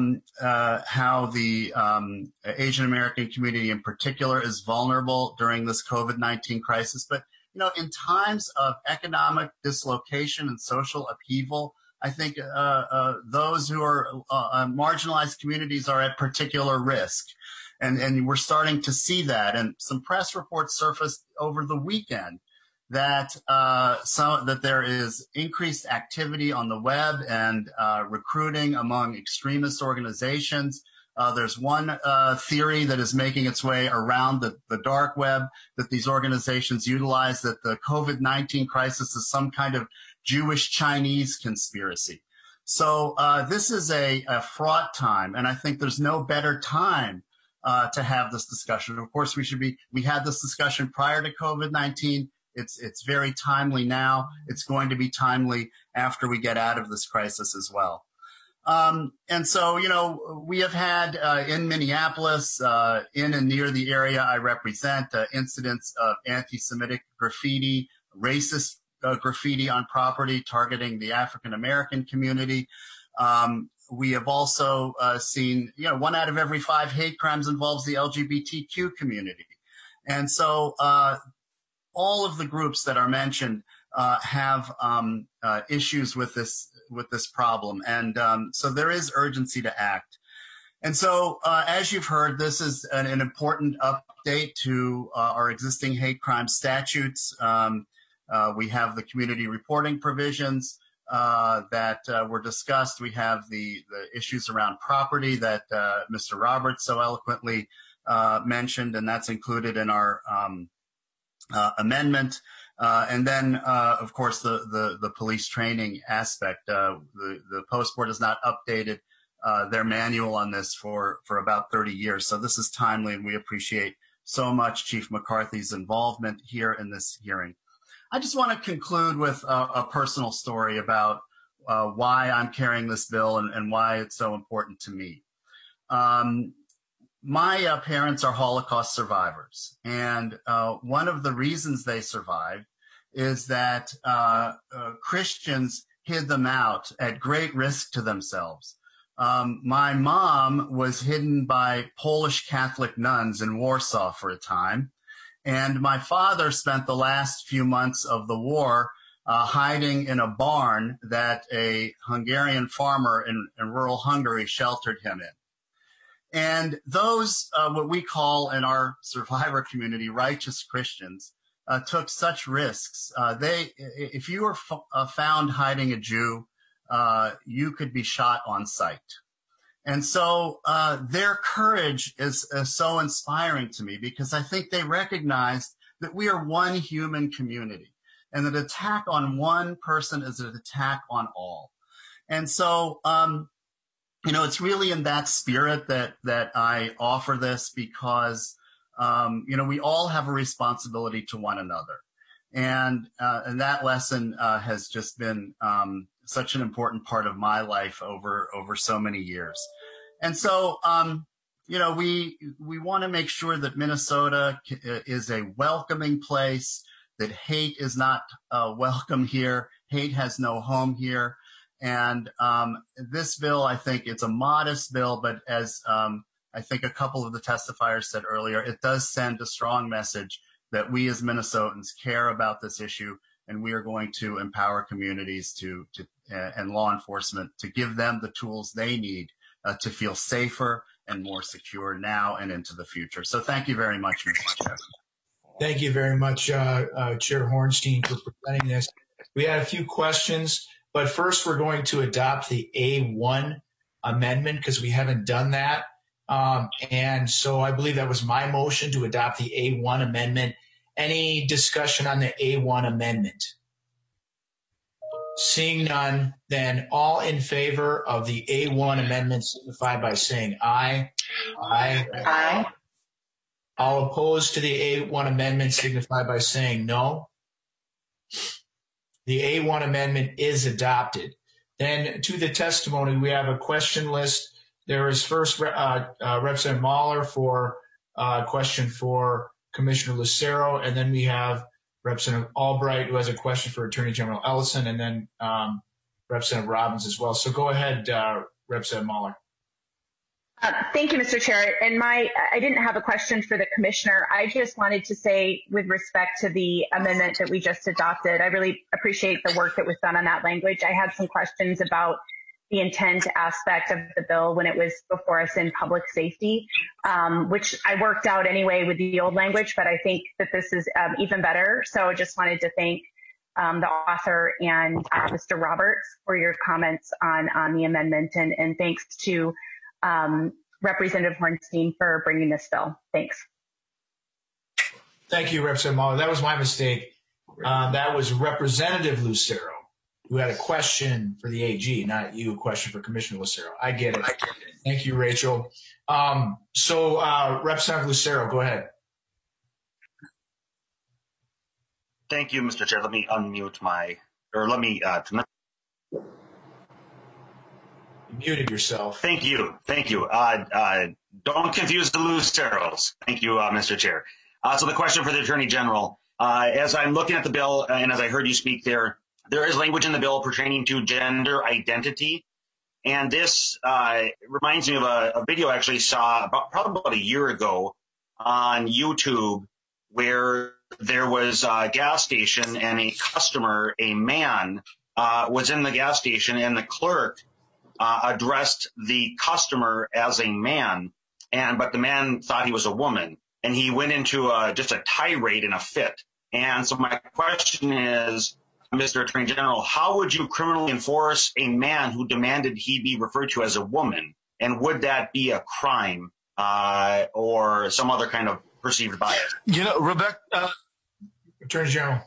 how the Asian American community in particular is vulnerable during this COVID-19 crisis. But in times of economic dislocation and social upheaval, I think those who are marginalized communities are at particular risk. And we're starting to see that. And some press reports surfaced over the weekend that that there is increased activity on the web and recruiting among extremist organizations. There's one theory that is making its way around the dark web that these organizations utilize, that the COVID-19 crisis is some kind of Jewish-Chinese conspiracy. So this is a fraught time, and I think there's no better time to have this discussion. Of course, we had this discussion prior to COVID-19. It's very timely now. It's going to be timely after we get out of this crisis as well. And so, we have had in Minneapolis, in and near the area I represent, incidents of anti-Semitic graffiti, racist graffiti on property targeting the African-American community. We have also seen, 1 out of every 5 hate crimes involves the LGBTQ community. And so all of the groups that are mentioned have issues with this problem. And so there is urgency to act. And so as you've heard, this is an important update to our existing hate crime statutes. We have the community reporting provisions that were discussed. We have the issues around property that Mr. Roberts so eloquently mentioned, and that's included in our amendment. And then, of course, the police training aspect. The Post Board has not updated their manual on this for about 30 years. So this is timely, and we appreciate so much Chief McCarthy's involvement here in this hearing. I just want to conclude with a personal story about why I'm carrying this bill and why it's so important to me. My parents are Holocaust survivors, and one of the reasons they survived is that Christians hid them out at great risk to themselves. My mom was hidden by Polish Catholic nuns in Warsaw for a time, and my father spent the last few months of the war hiding in a barn that a Hungarian farmer in rural Hungary sheltered him in. And those, what we call in our survivor community, righteous Christians, took such risks. If you were found hiding a Jew, you could be shot on sight. And so their courage is so inspiring to me, because I think they recognized that we are one human community, and that attack on one person is an attack on all. And so, it's really in that spirit that I offer this, because, we all have a responsibility to one another. And that lesson has just been such an important part of my life over so many years. And so, we want to make sure that Minnesota is a welcoming place, that hate is not welcome here. Hate has no home here. And this bill, I think it's a modest bill, but as I think a couple of the testifiers said earlier, it does send a strong message that we as Minnesotans care about this issue, and we are going to empower communities and law enforcement to give them the tools they need to feel safer and more secure now and into the future. So thank you very much, Mr. Chair. Thank you very much, Chair Hornstein, for presenting this. We had a few questions, but first we're going to adopt the A1 amendment, because we haven't done that. And so I believe that was my motion to adopt the A1 amendment. Any discussion on the A1 amendment? Seeing none, then all in favor of the A1 amendment signify by saying aye. Aye. Aye. All opposed to the A1 amendment signify by saying no. The A1 amendment is adopted. Then to the testimony, we have a question list. There is first Representative Mahler for a question for Commissioner Lucero, and then we have Representative Albright, who has a question for Attorney General Ellison, and then Representative Robbins as well. So go ahead, Representative Mahler. Thank you, Mr. Chair. And I didn't have a question for the commissioner. I just wanted to say, with respect to the amendment that we just adopted, I really appreciate the work that was done on that language. I had some questions about the intent aspect of the bill when it was before us in public safety, which I worked out anyway with the old language, but I think that this is even better. So I just wanted to thank the author and Mr. Roberts for your comments on the amendment, and thanks to Representative Hornstein for bringing this bill. Thanks. Thank you, Representative Mahler. That was my mistake. That was Representative Lucero. who had a question for the AG, not you, a question for Commissioner Lucero. I get it. Thank you, Rachel. Representative Lucero, go ahead. Thank you, Mr. Chair. Let me unmute You muted yourself. Thank you. Don't confuse the Luceros. Thank you, Mr. Chair. So the question for the Attorney General, as I'm looking at the bill and as I heard you speak there is language in the bill pertaining to gender identity. And this reminds me of a video I actually saw probably about a year ago on YouTube where there was a gas station and a customer, a man, was in the gas station and the clerk addressed the customer as a man, but the man thought he was a woman, and he went into just a tirade and a fit. And so my question is, Mr. Attorney General, how would you criminally enforce a man who demanded he be referred to as a woman? And would that be a crime or some other kind of perceived bias? Rebecca, Attorney General.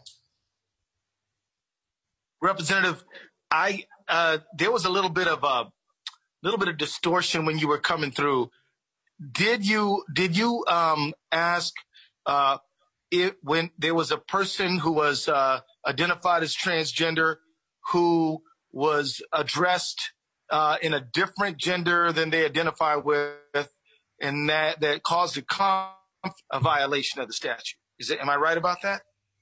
Representative, there was a little bit of distortion when you were coming through. Did you ask when there was a person who was identified as transgender who was addressed in a different gender than they identify with, and that caused a violation of the statute? Am I right about that?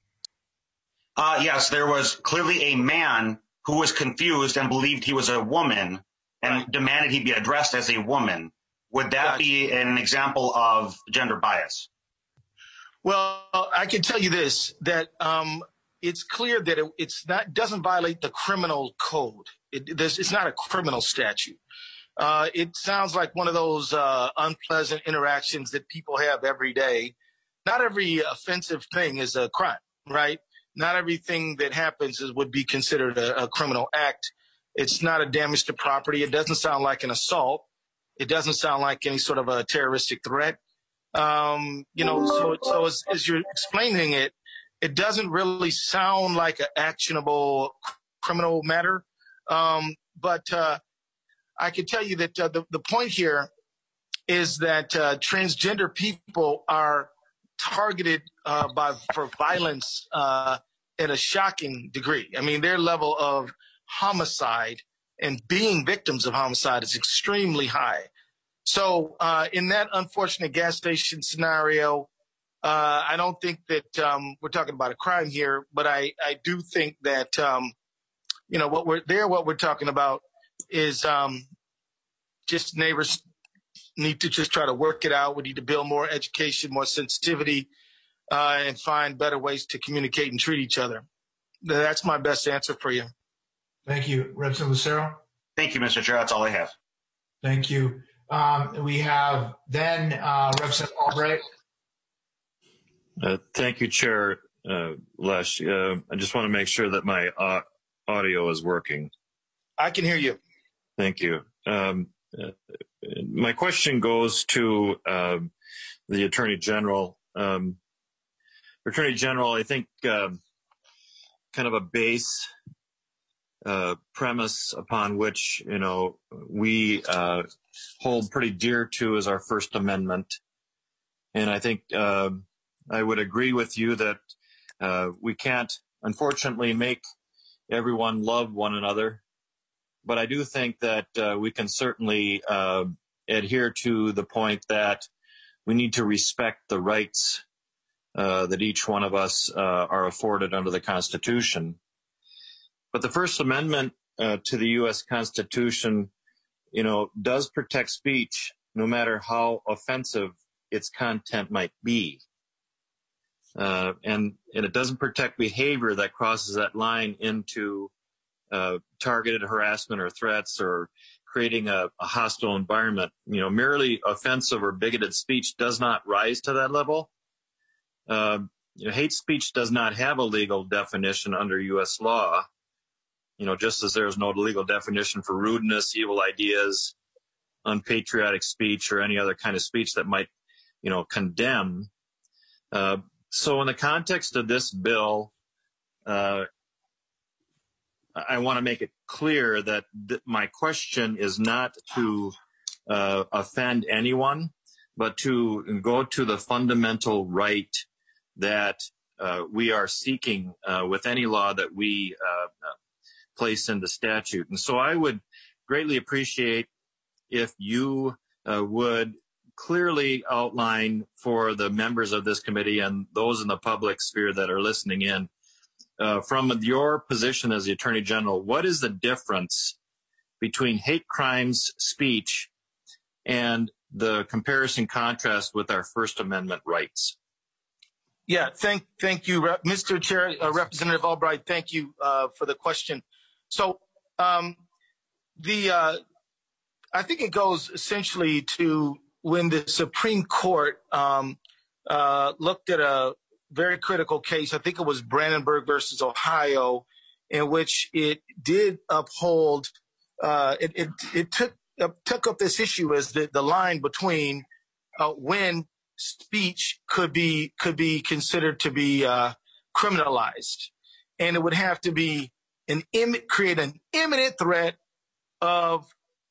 Yes, there was clearly a man who was confused and believed he was a woman and demanded he be addressed as a woman. Would that be an example of gender bias? Well, I can tell you this, that it's clear that it doesn't violate the criminal code. It's not a criminal statute. It sounds like one of those unpleasant interactions that people have every day. Not every offensive thing is a crime, right? Not everything that happens would be considered a criminal act. It's not a damage to property. It doesn't sound like an assault. It doesn't sound like any sort of a terroristic threat. So as you're explaining it, it doesn't really sound like an actionable criminal matter. But I can tell you that the point here is that transgender people are targeted for violence at a shocking degree. I mean, their level of homicide and being victims of homicide is extremely high. So in that unfortunate gas station scenario, I don't think that we're talking about a crime here, but I do think that, what we're talking about is just neighbors need to just try to work it out. We need to build more education, more sensitivity, and find better ways to communicate and treat each other. That's my best answer for you. Thank you. Representative Lucero? Thank you, Mr. Chair. That's all I have. Thank you. We have then Representative Albright. Thank you, Chair Lesh. I just want to make sure that my audio is working. I can hear you. Thank you. My question goes to the Attorney General. Attorney General, I think kind of a base premise upon which, we hold pretty dear to is our First Amendment. And I think I would agree with you that we can't, unfortunately, make everyone love one another. But I do think that we can certainly adhere to the point that we need to respect the rights that each one of us are afforded under the Constitution. But the First Amendment to the U.S. Constitution, does protect speech no matter how offensive its content might be. And it doesn't protect behavior that crosses that line into targeted harassment or threats or creating a hostile environment. Merely offensive or bigoted speech does not rise to that level. Hate speech does not have a legal definition under U.S. law. Just as there's no legal definition for rudeness, evil ideas, unpatriotic speech, or any other kind of speech that might, condemn. So in the context of this bill, I want to make it clear that my question is not to offend anyone, but to go to the fundamental right that we are seeking with any law that we place into statute. And so I would greatly appreciate if you would clearly outline for the members of this committee and those in the public sphere that are listening in, from your position as the Attorney General, what is the difference between hate crimes speech and the comparison contrast with our First Amendment rights? Yeah, thank you, Mr. Chair, Representative Albright. Thank you for the question. So I think it goes essentially to when the Supreme Court looked at a very critical case. I think it was Brandenburg versus Ohio, in which it did uphold. It took up this issue as the line between when speech could be considered to be criminalized, and it would have to be create an imminent threat of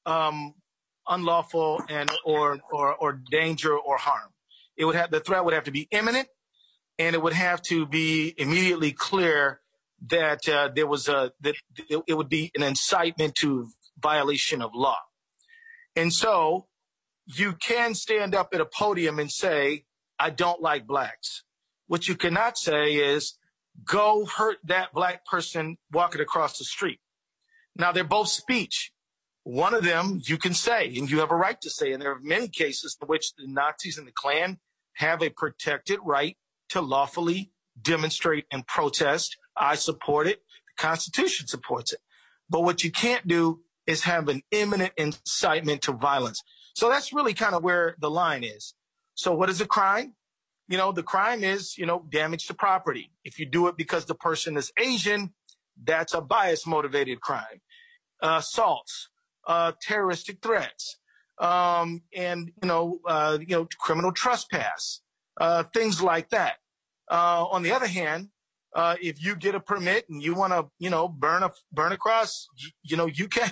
unlawful and or danger or harm. The threat would have to be imminent, and it would have to be immediately clear that it would be an incitement to violation of law. And so you can stand up at a podium and say, I don't like blacks. What you cannot say is, go hurt that black person walking across the street. Now, they're both speech. One of them you can say, and you have a right to say, and there are many cases in which the Nazis and the Klan have a protected right to lawfully demonstrate and protest. I support it. The Constitution supports it. But what you can't do is have an imminent incitement to violence. So that's really kind of where the line is. So what is a crime? The crime is, damage to property. If you do it because the person is Asian, that's a bias motivated crime. Assaults, terroristic threats, and criminal trespass, things like that. On the other hand, if you get a permit and you want to, burn a cross, you can,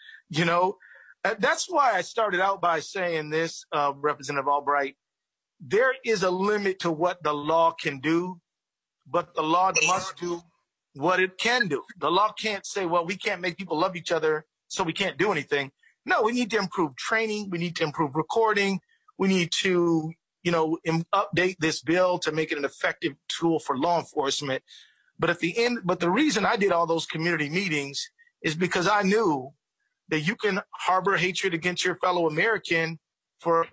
that's why I started out by saying this, Representative Albright. There is a limit to what the law can do, but the law must do what it can do. The law can't say, well, we can't make people love each other, so we can't do anything. No, we need to improve training. We need to improve recording. We need to, update this bill to make it an effective tool for law enforcement. But the reason I did all those community meetings is because I knew that you can harbor hatred against your fellow American for,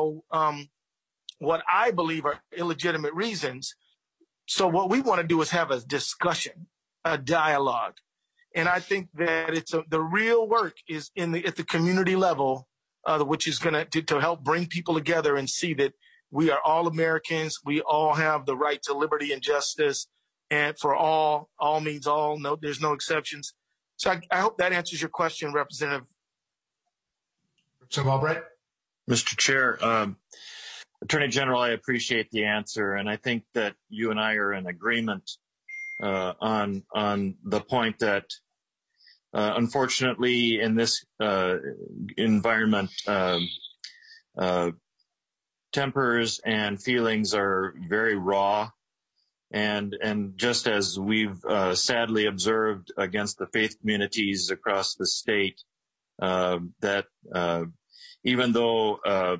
what I believe are illegitimate reasons. So what we want to do is have a discussion, a dialogue. And I think that the real work is at the community level, which is going to help bring people together and see that we are all Americans. We all have the right to liberty and justice, and for all means all. No, there's no exceptions. So I hope that answers your question, Representative. Albright. Mr. Chair, Attorney General, I appreciate the answer, and I think that you and I are in agreement on the point that unfortunately in this environment, tempers and feelings are very raw, and just as we've sadly observed against the faith communities across the state, that even though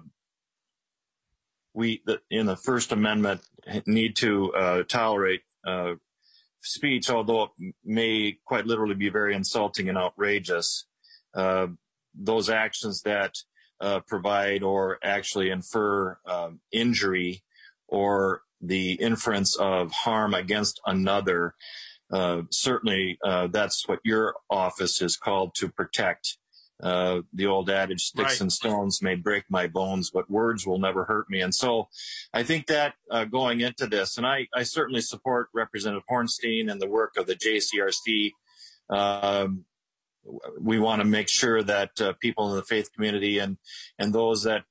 we in the First Amendment need to tolerate speech, although it may quite literally be very insulting and outrageous, those actions that provide or actually infer injury or the inference of harm against another, certainly that's what your office is called to protect. The old adage, sticks and stones may break my bones, but words will never hurt me. And so I think that going into this, and I certainly support Representative Hornstein and the work of the JCRC. We want to make sure that people in the faith community and those that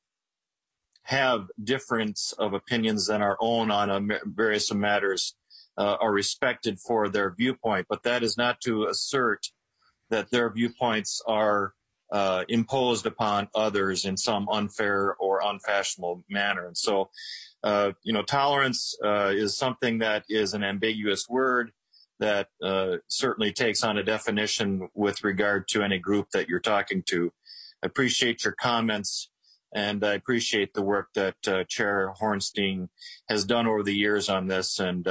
have difference of opinions than our own on various matters are respected for their viewpoint, but that is not to assert that their viewpoints are imposed upon others in some unfair or unfashionable manner. And so, tolerance is something that is an ambiguous word that certainly takes on a definition with regard to any group that you're talking to. I appreciate your comments, and I appreciate the work that Chair Hornstein has done over the years on this, and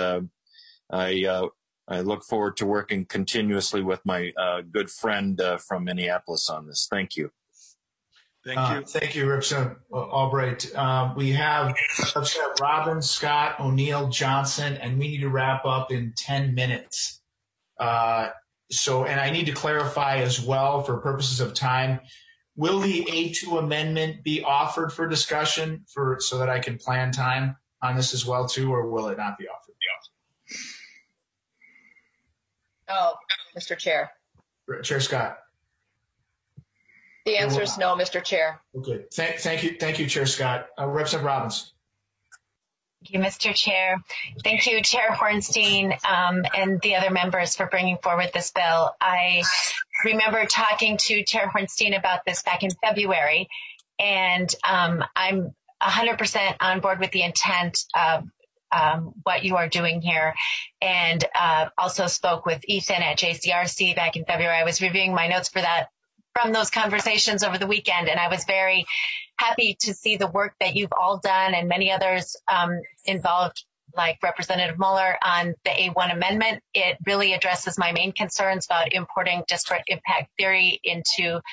I look forward to working continuously with my good friend from Minneapolis on this. Thank you. Thank you, Representative Albright. We have Representative Robbins, Scott, O'Neill, Johnson, and we need to wrap up in 10 minutes. And I need to clarify as well for purposes of time, will the A2 amendment be offered for discussion so that I can plan time on this as well too, or will it not be offered? Oh, Mr. Chair. Chair Scott. The answer is no, Mr. Chair. Okay. Thank you, Chair Scott. Representative Robbins. Thank you, Mr. Chair. Thank you, Chair Hornstein, and the other members for bringing forward this bill. I remember talking to Chair Hornstein about this back in February, and I'm 100% on board with the intent of what you are doing here, and also spoke with Ethan at JCRC back in February. I was reviewing my notes from those conversations over the weekend, and I was very happy to see the work that you've all done and many others involved, like Representative Mueller, on the A1 amendment. It really addresses my main concerns about importing disparate impact theory into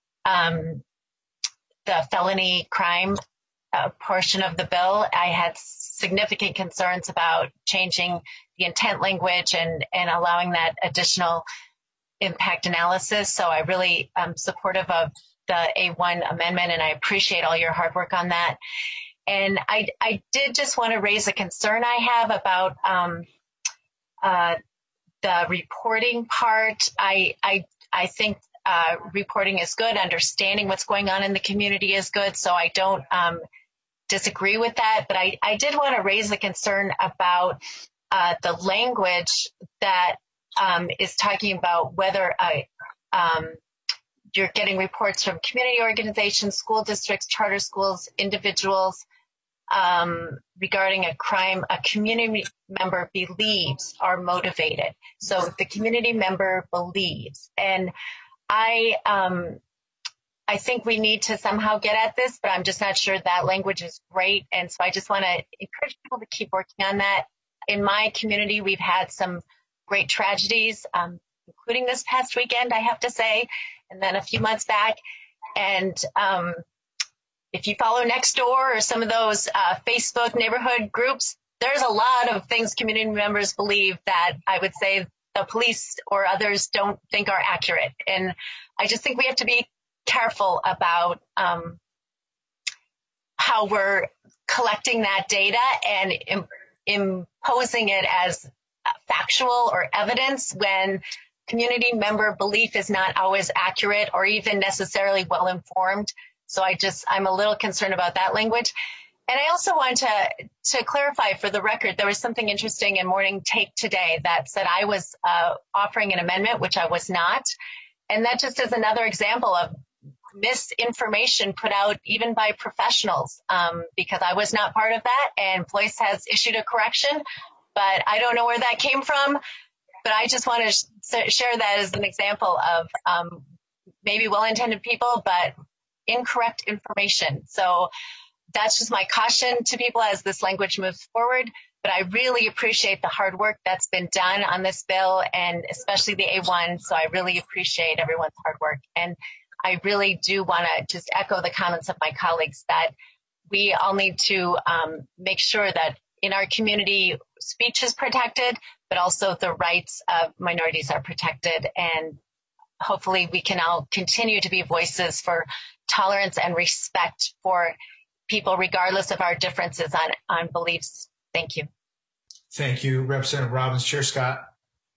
the felony crime portion of the bill. I had significant concerns about changing the intent language and allowing that additional impact analysis. So I really am supportive of the A1 amendment, and I appreciate all your hard work on that. And I did just want to raise a concern I have about the reporting part. I think reporting is good. Understanding what's going on in the community is good. So I don't disagree with that. But I did want to raise a concern about the language that is talking about whether you're getting reports from community organizations, school districts, charter schools, individuals regarding a crime a community member believes are motivated. So the community member believes. And I think we need to somehow get at this, but I'm just not sure that language is great. And so I just want to encourage people to keep working on that. In my community, we've had some great tragedies, including this past weekend, I have to say, and then a few months back. And if you follow Nextdoor or some of those Facebook neighborhood groups, there's a lot of things community members believe that I would say the police or others don't think are accurate. And I just think we have to be careful about how we're collecting that data and imposing it as factual or evidence when community member belief is not always accurate or even necessarily well informed. So I'm a little concerned about that language. And I also want to clarify for the record, there was something interesting in Morning Take today that said I was offering an amendment, which I was not. And that just is another example of misinformation put out even by professionals, because I was not part of that. And Floyce has issued a correction, but I don't know where that came from. But I just want to share that as an example of maybe well-intended people, but incorrect information. So that's just my caution to people as this language moves forward. But I really appreciate the hard work that's been done on this bill, and especially the A1. So I really appreciate everyone's hard work. And I really do want to just echo the comments of my colleagues that we all need to make sure that in our community, speech is protected, but also the rights of minorities are protected. And hopefully we can all continue to be voices for tolerance and respect for people, regardless of our differences on beliefs. Thank you. Thank you, Representative Robbins. Chair Scott.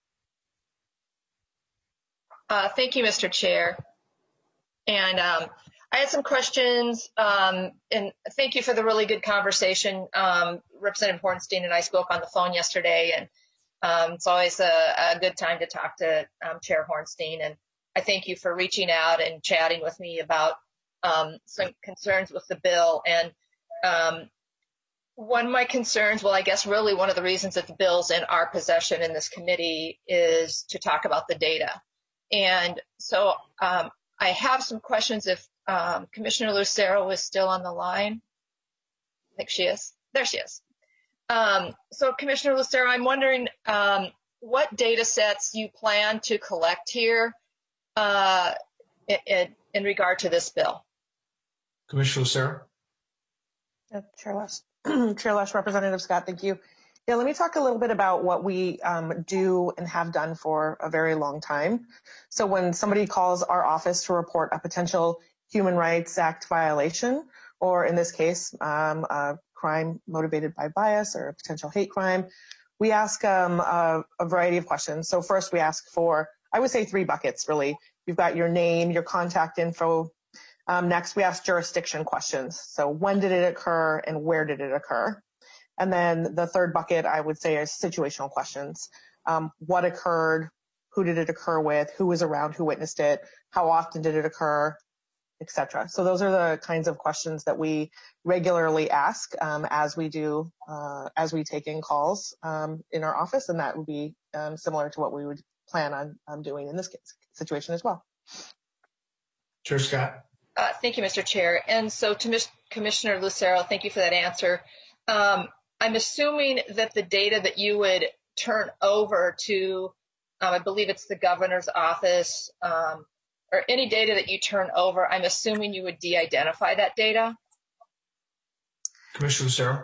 Thank you, Mr. Chair. And I had some questions, and thank you for the really good conversation. Representative Hornstein and I spoke on the phone yesterday, and It's always a good time to talk to Chair Hornstein, and I thank you for reaching out and chatting with me about some concerns with the bill. And one of my concerns, well, I guess really one of the reasons that the bill's in our possession in this committee is to talk about the data. And so I have some questions if Commissioner Lucero is still on the line. I think she is. There she is. So Commissioner Lucero, I'm wondering what data sets you plan to collect here in regard to this bill. Commissioner Lucero. Yeah, Chair Lesch, Representative Scott, thank you. Yeah, let me talk a little bit about what we do and have done for a very long time. So when somebody calls our office to report a potential Human Rights Act violation, or in this case, a crime motivated by bias or a potential hate crime, we ask a variety of questions. So first we ask for, I would say 3 buckets really. You've got your name, your contact info. Next, we ask jurisdiction questions. So when did it occur and where did it occur? And then the third bucket, I would say, is situational questions. What occurred? Who did it occur with? Who was around? Who witnessed it? How often did it occur? Et cetera. So those are the kinds of questions that we regularly ask as we take in calls in our office, and that would be similar to what we would plan on doing in this situation as well. Chair Scott. Thank you, Mr. Chair. And so to Commissioner Lucero, thank you for that answer. I'm assuming that the data that you would turn over to, I believe it's the governor's office, or any data that you turn over, I'm assuming you would de-identify that data? Commissioner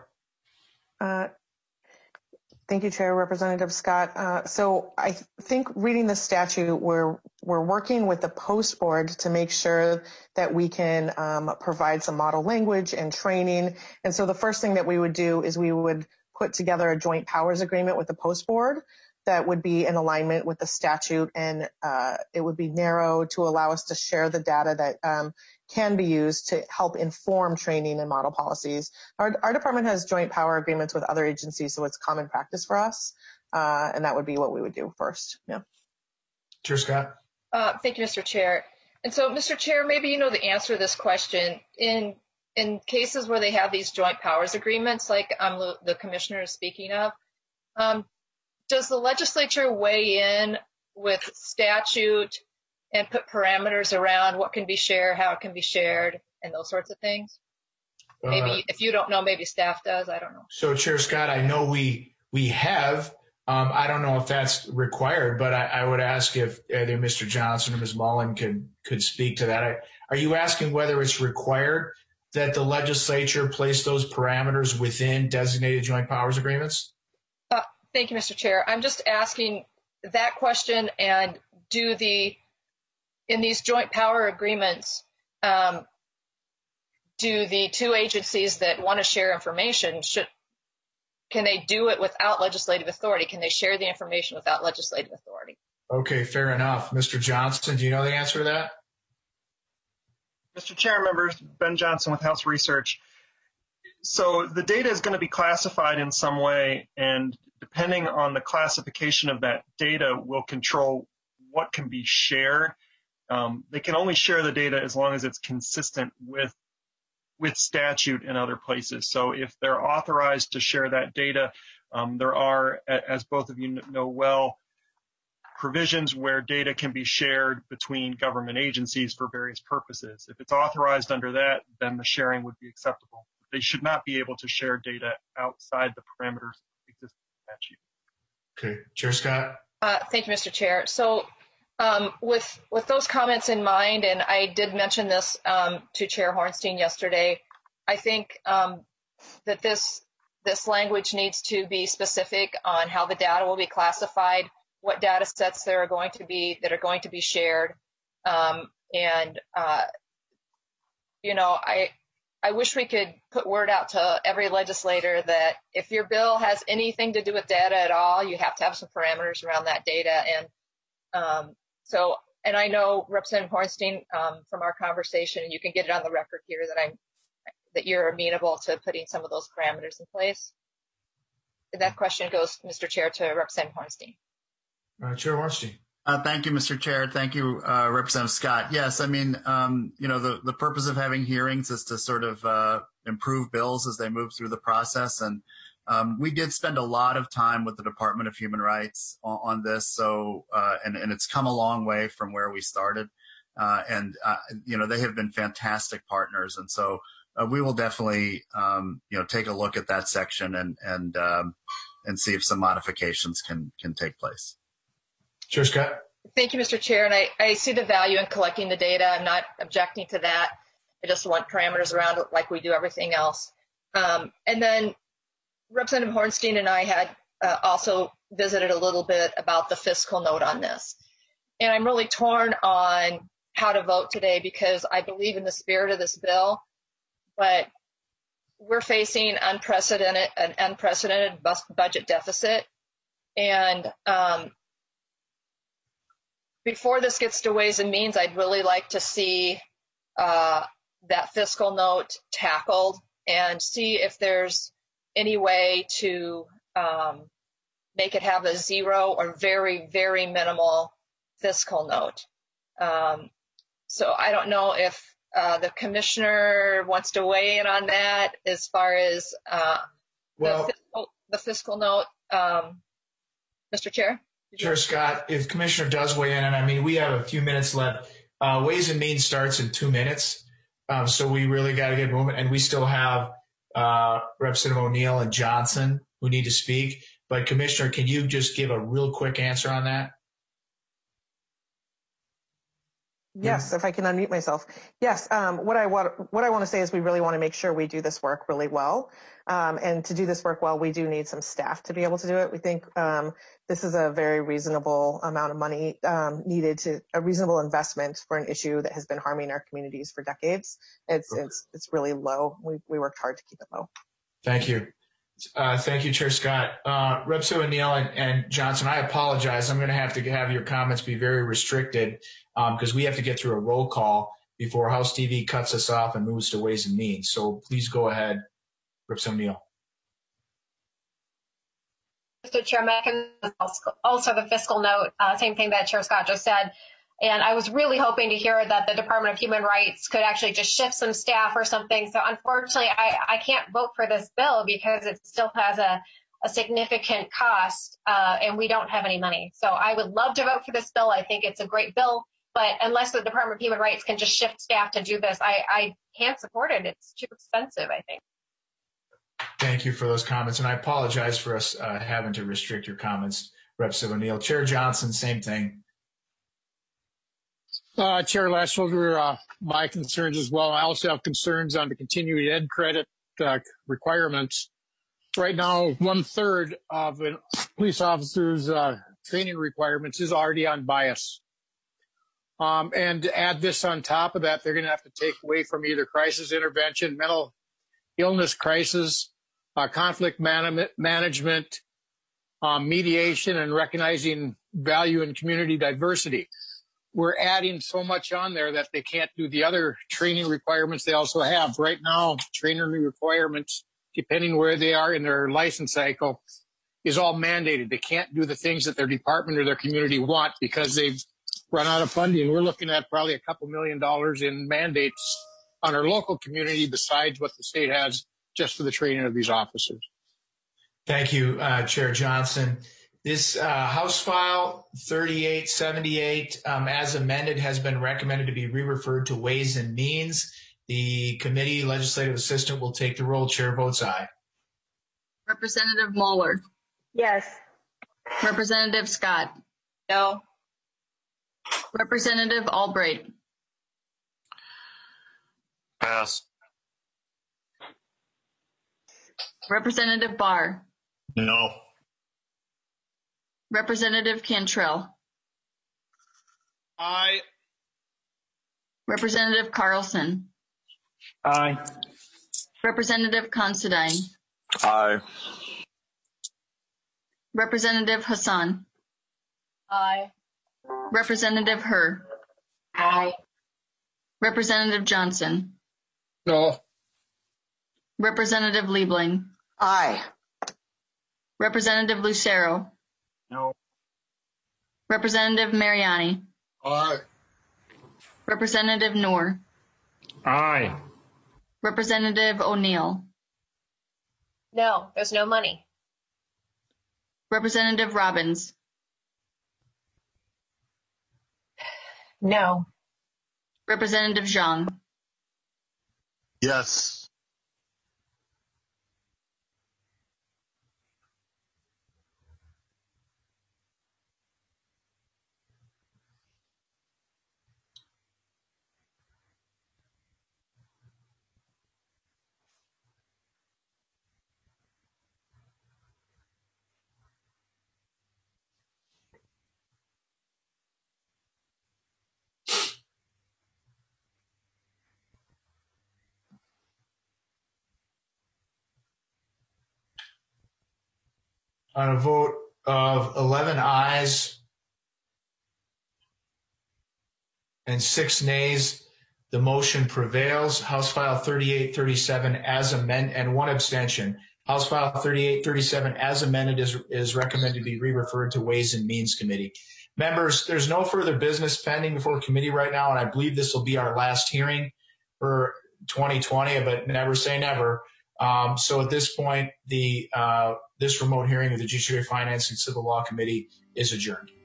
Lucero. Thank you, Chair. Representative Scott. So I think reading the statute, we're working with the post board to make sure that we can provide some model language and training. And so the first thing that we would do is we would put together a joint powers agreement with the post board that would be in alignment with the statute, and it would be narrow to allow us to share the data that can be used to help inform training and model policies. Our department has joint power agreements with other agencies, so it's common practice for us, and that would be what we would do first. Yeah. Chair Scott. Thank you, Mr. Chair. And so, Mr. Chair, maybe you know the answer to this question. In cases where they have these joint powers agreements, like the commissioner is speaking of, does the legislature weigh in with statute and put parameters around what can be shared, how it can be shared, and those sorts of things? Maybe if you don't know, maybe staff does. I don't know. So, Chair Scott, I know we have. I don't know if that's required, but I would ask if either Mr. Johnson or Ms. Mullen could speak to that. Are you asking whether it's required that the legislature place those parameters within designated joint powers agreements? Thank you, Mr. Chair. I'm just asking that question, and in these joint power agreements, do the 2 agencies that want to share information, can they do it without legislative authority? Can they share the information without legislative authority? Okay, fair enough. Mr. Johnson, do you know the answer to that? Mr. Chair, members, Ben Johnson with House Research. So the data is going to be classified in some way, and depending on the classification of that data will control what can be shared. They can only share the data as long as it's consistent with statute in other places. So if they're authorized to share that data, there are, as both of you know well, provisions where data can be shared between government agencies for various purposes. If it's authorized under that, then the sharing would be acceptable. They should not be able to share data outside the parameters of existing statute. Okay, Chair Scott. Thank you, Mr. Chair. So with those comments in mind, and I did mention this to Chair Hornstein yesterday, I think that this language needs to be specific on how the data will be classified, what data sets that are going to be shared, and I wish we could put word out to every legislator that if your bill has anything to do with data at all, you have to have some parameters around that data. And I know Representative Hornstein from our conversation, and you can get it on the record here that you're amenable to putting some of those parameters in place. that question goes, Mr. Chair, to Representative Hornstein. Chair Hornstein. Thank you, Mr. Chair. Thank you, Representative Scott. Yes, I mean, the purpose of having hearings is to sort of improve bills as they move through the process. And we did spend a lot of time with the Department of Human Rights on this. So, and it's come a long way from where we started. They have been fantastic partners. And so we will definitely, take a look at that section and see if some modifications can take place. Sure, Scott. Thank you, Mr. Chair. And I see the value in collecting the data. I'm not objecting to that. I just want parameters around it like we do everything else. And then Representative Hornstein and I had also visited a little bit about the fiscal note on this. And I'm really torn on how to vote today because I believe in the spirit of this bill, but we're facing an unprecedented budget deficit. And before this gets to Ways and Means, I'd really like to see that fiscal note tackled and see if there's any way to make it have a zero or very, very minimal fiscal note. So I don't know if the commissioner wants to weigh in on that as far as the fiscal note. Mr. Chair? Sure, Scott. If Commissioner does weigh in, and I mean, we have a few minutes left. Ways and Means starts in 2 minutes. So we really got to get moving. And we still have Representative O'Neill and Johnson who need to speak. But Commissioner, can you just give a real quick answer on that? Yes, if I can unmute myself. Yes, what I want to say is we really want to make sure we do this work really well. And to do this work well, we do need some staff to be able to do it. We think this is a very reasonable amount of money needed to a reasonable investment for an issue that has been harming our communities for decades. It's really low. We worked hard to keep it low. Thank you. Thank you, Chair Scott. Representative O'Neill and Johnson, I apologize. I'm going to have your comments be very restricted because we have to get through a roll call before House TV cuts us off and moves to Ways and Means. So please go ahead, Representative O'Neill. Mr. Chairman, also the fiscal note, same thing that Chair Scott just said. And I was really hoping to hear that the Department of Human Rights could actually just shift some staff or something. So unfortunately, I can't vote for this bill because it still has a significant cost and we don't have any money. So I would love to vote for this bill. I think it's a great bill. But unless the Department of Human Rights can just shift staff to do this, I can't support it. It's too expensive, I think. Thank you for those comments. And I apologize for us having to restrict your comments, Representative O'Neill. Chair Johnson, same thing. Chair Lasholder, my concerns as well. I also have concerns on the continuing ed credit requirements. Right now, 1/3 of a police officer's training requirements is already on bias. And to add this on top of that, they're going to have to take away from either crisis intervention, mental illness crisis, conflict management, mediation, and recognizing value in community diversity. We're adding so much on there that they can't do the other training requirements they also have. Right now, training requirements, depending where they are in their license cycle, is all mandated. They can't do the things that their department or their community want because they've run out of funding. We're looking at probably a couple $1 million in mandates on our local community besides what the state has just for the training of these officers. Thank you, Chair Johnson. This House File 3878, as amended, has been recommended to be re-referred to Ways and Means. The committee legislative assistant will take the roll. Chair votes aye. Representative Moeller. Yes. Representative Scott. No. Representative Albright. Pass. Representative Barr. No. Representative Cantrell. Aye. Representative Carlson. Aye. Representative Considine. Aye. Representative Hassan. Aye. Representative Herr. Aye. Representative Johnson. No. Representative Liebling. Aye. Representative Lucero. No. Representative Mariani. Aye. Representative Noor. Aye. Representative O'Neill. No, there's no money. Representative Robbins. No. Representative Zhang. Yes. On a vote of 11 ayes and 6 nays, the motion prevails. House File 3837 as amended, and 1 abstention. House File 3837 as amended is recommended to be re-referred to Ways and Means Committee. Members, there's no further business pending before committee right now, and I believe this will be our last hearing for 2020, but never say never. So at this point, this remote hearing of the Judiciary Finance and Civil Law Committee is adjourned.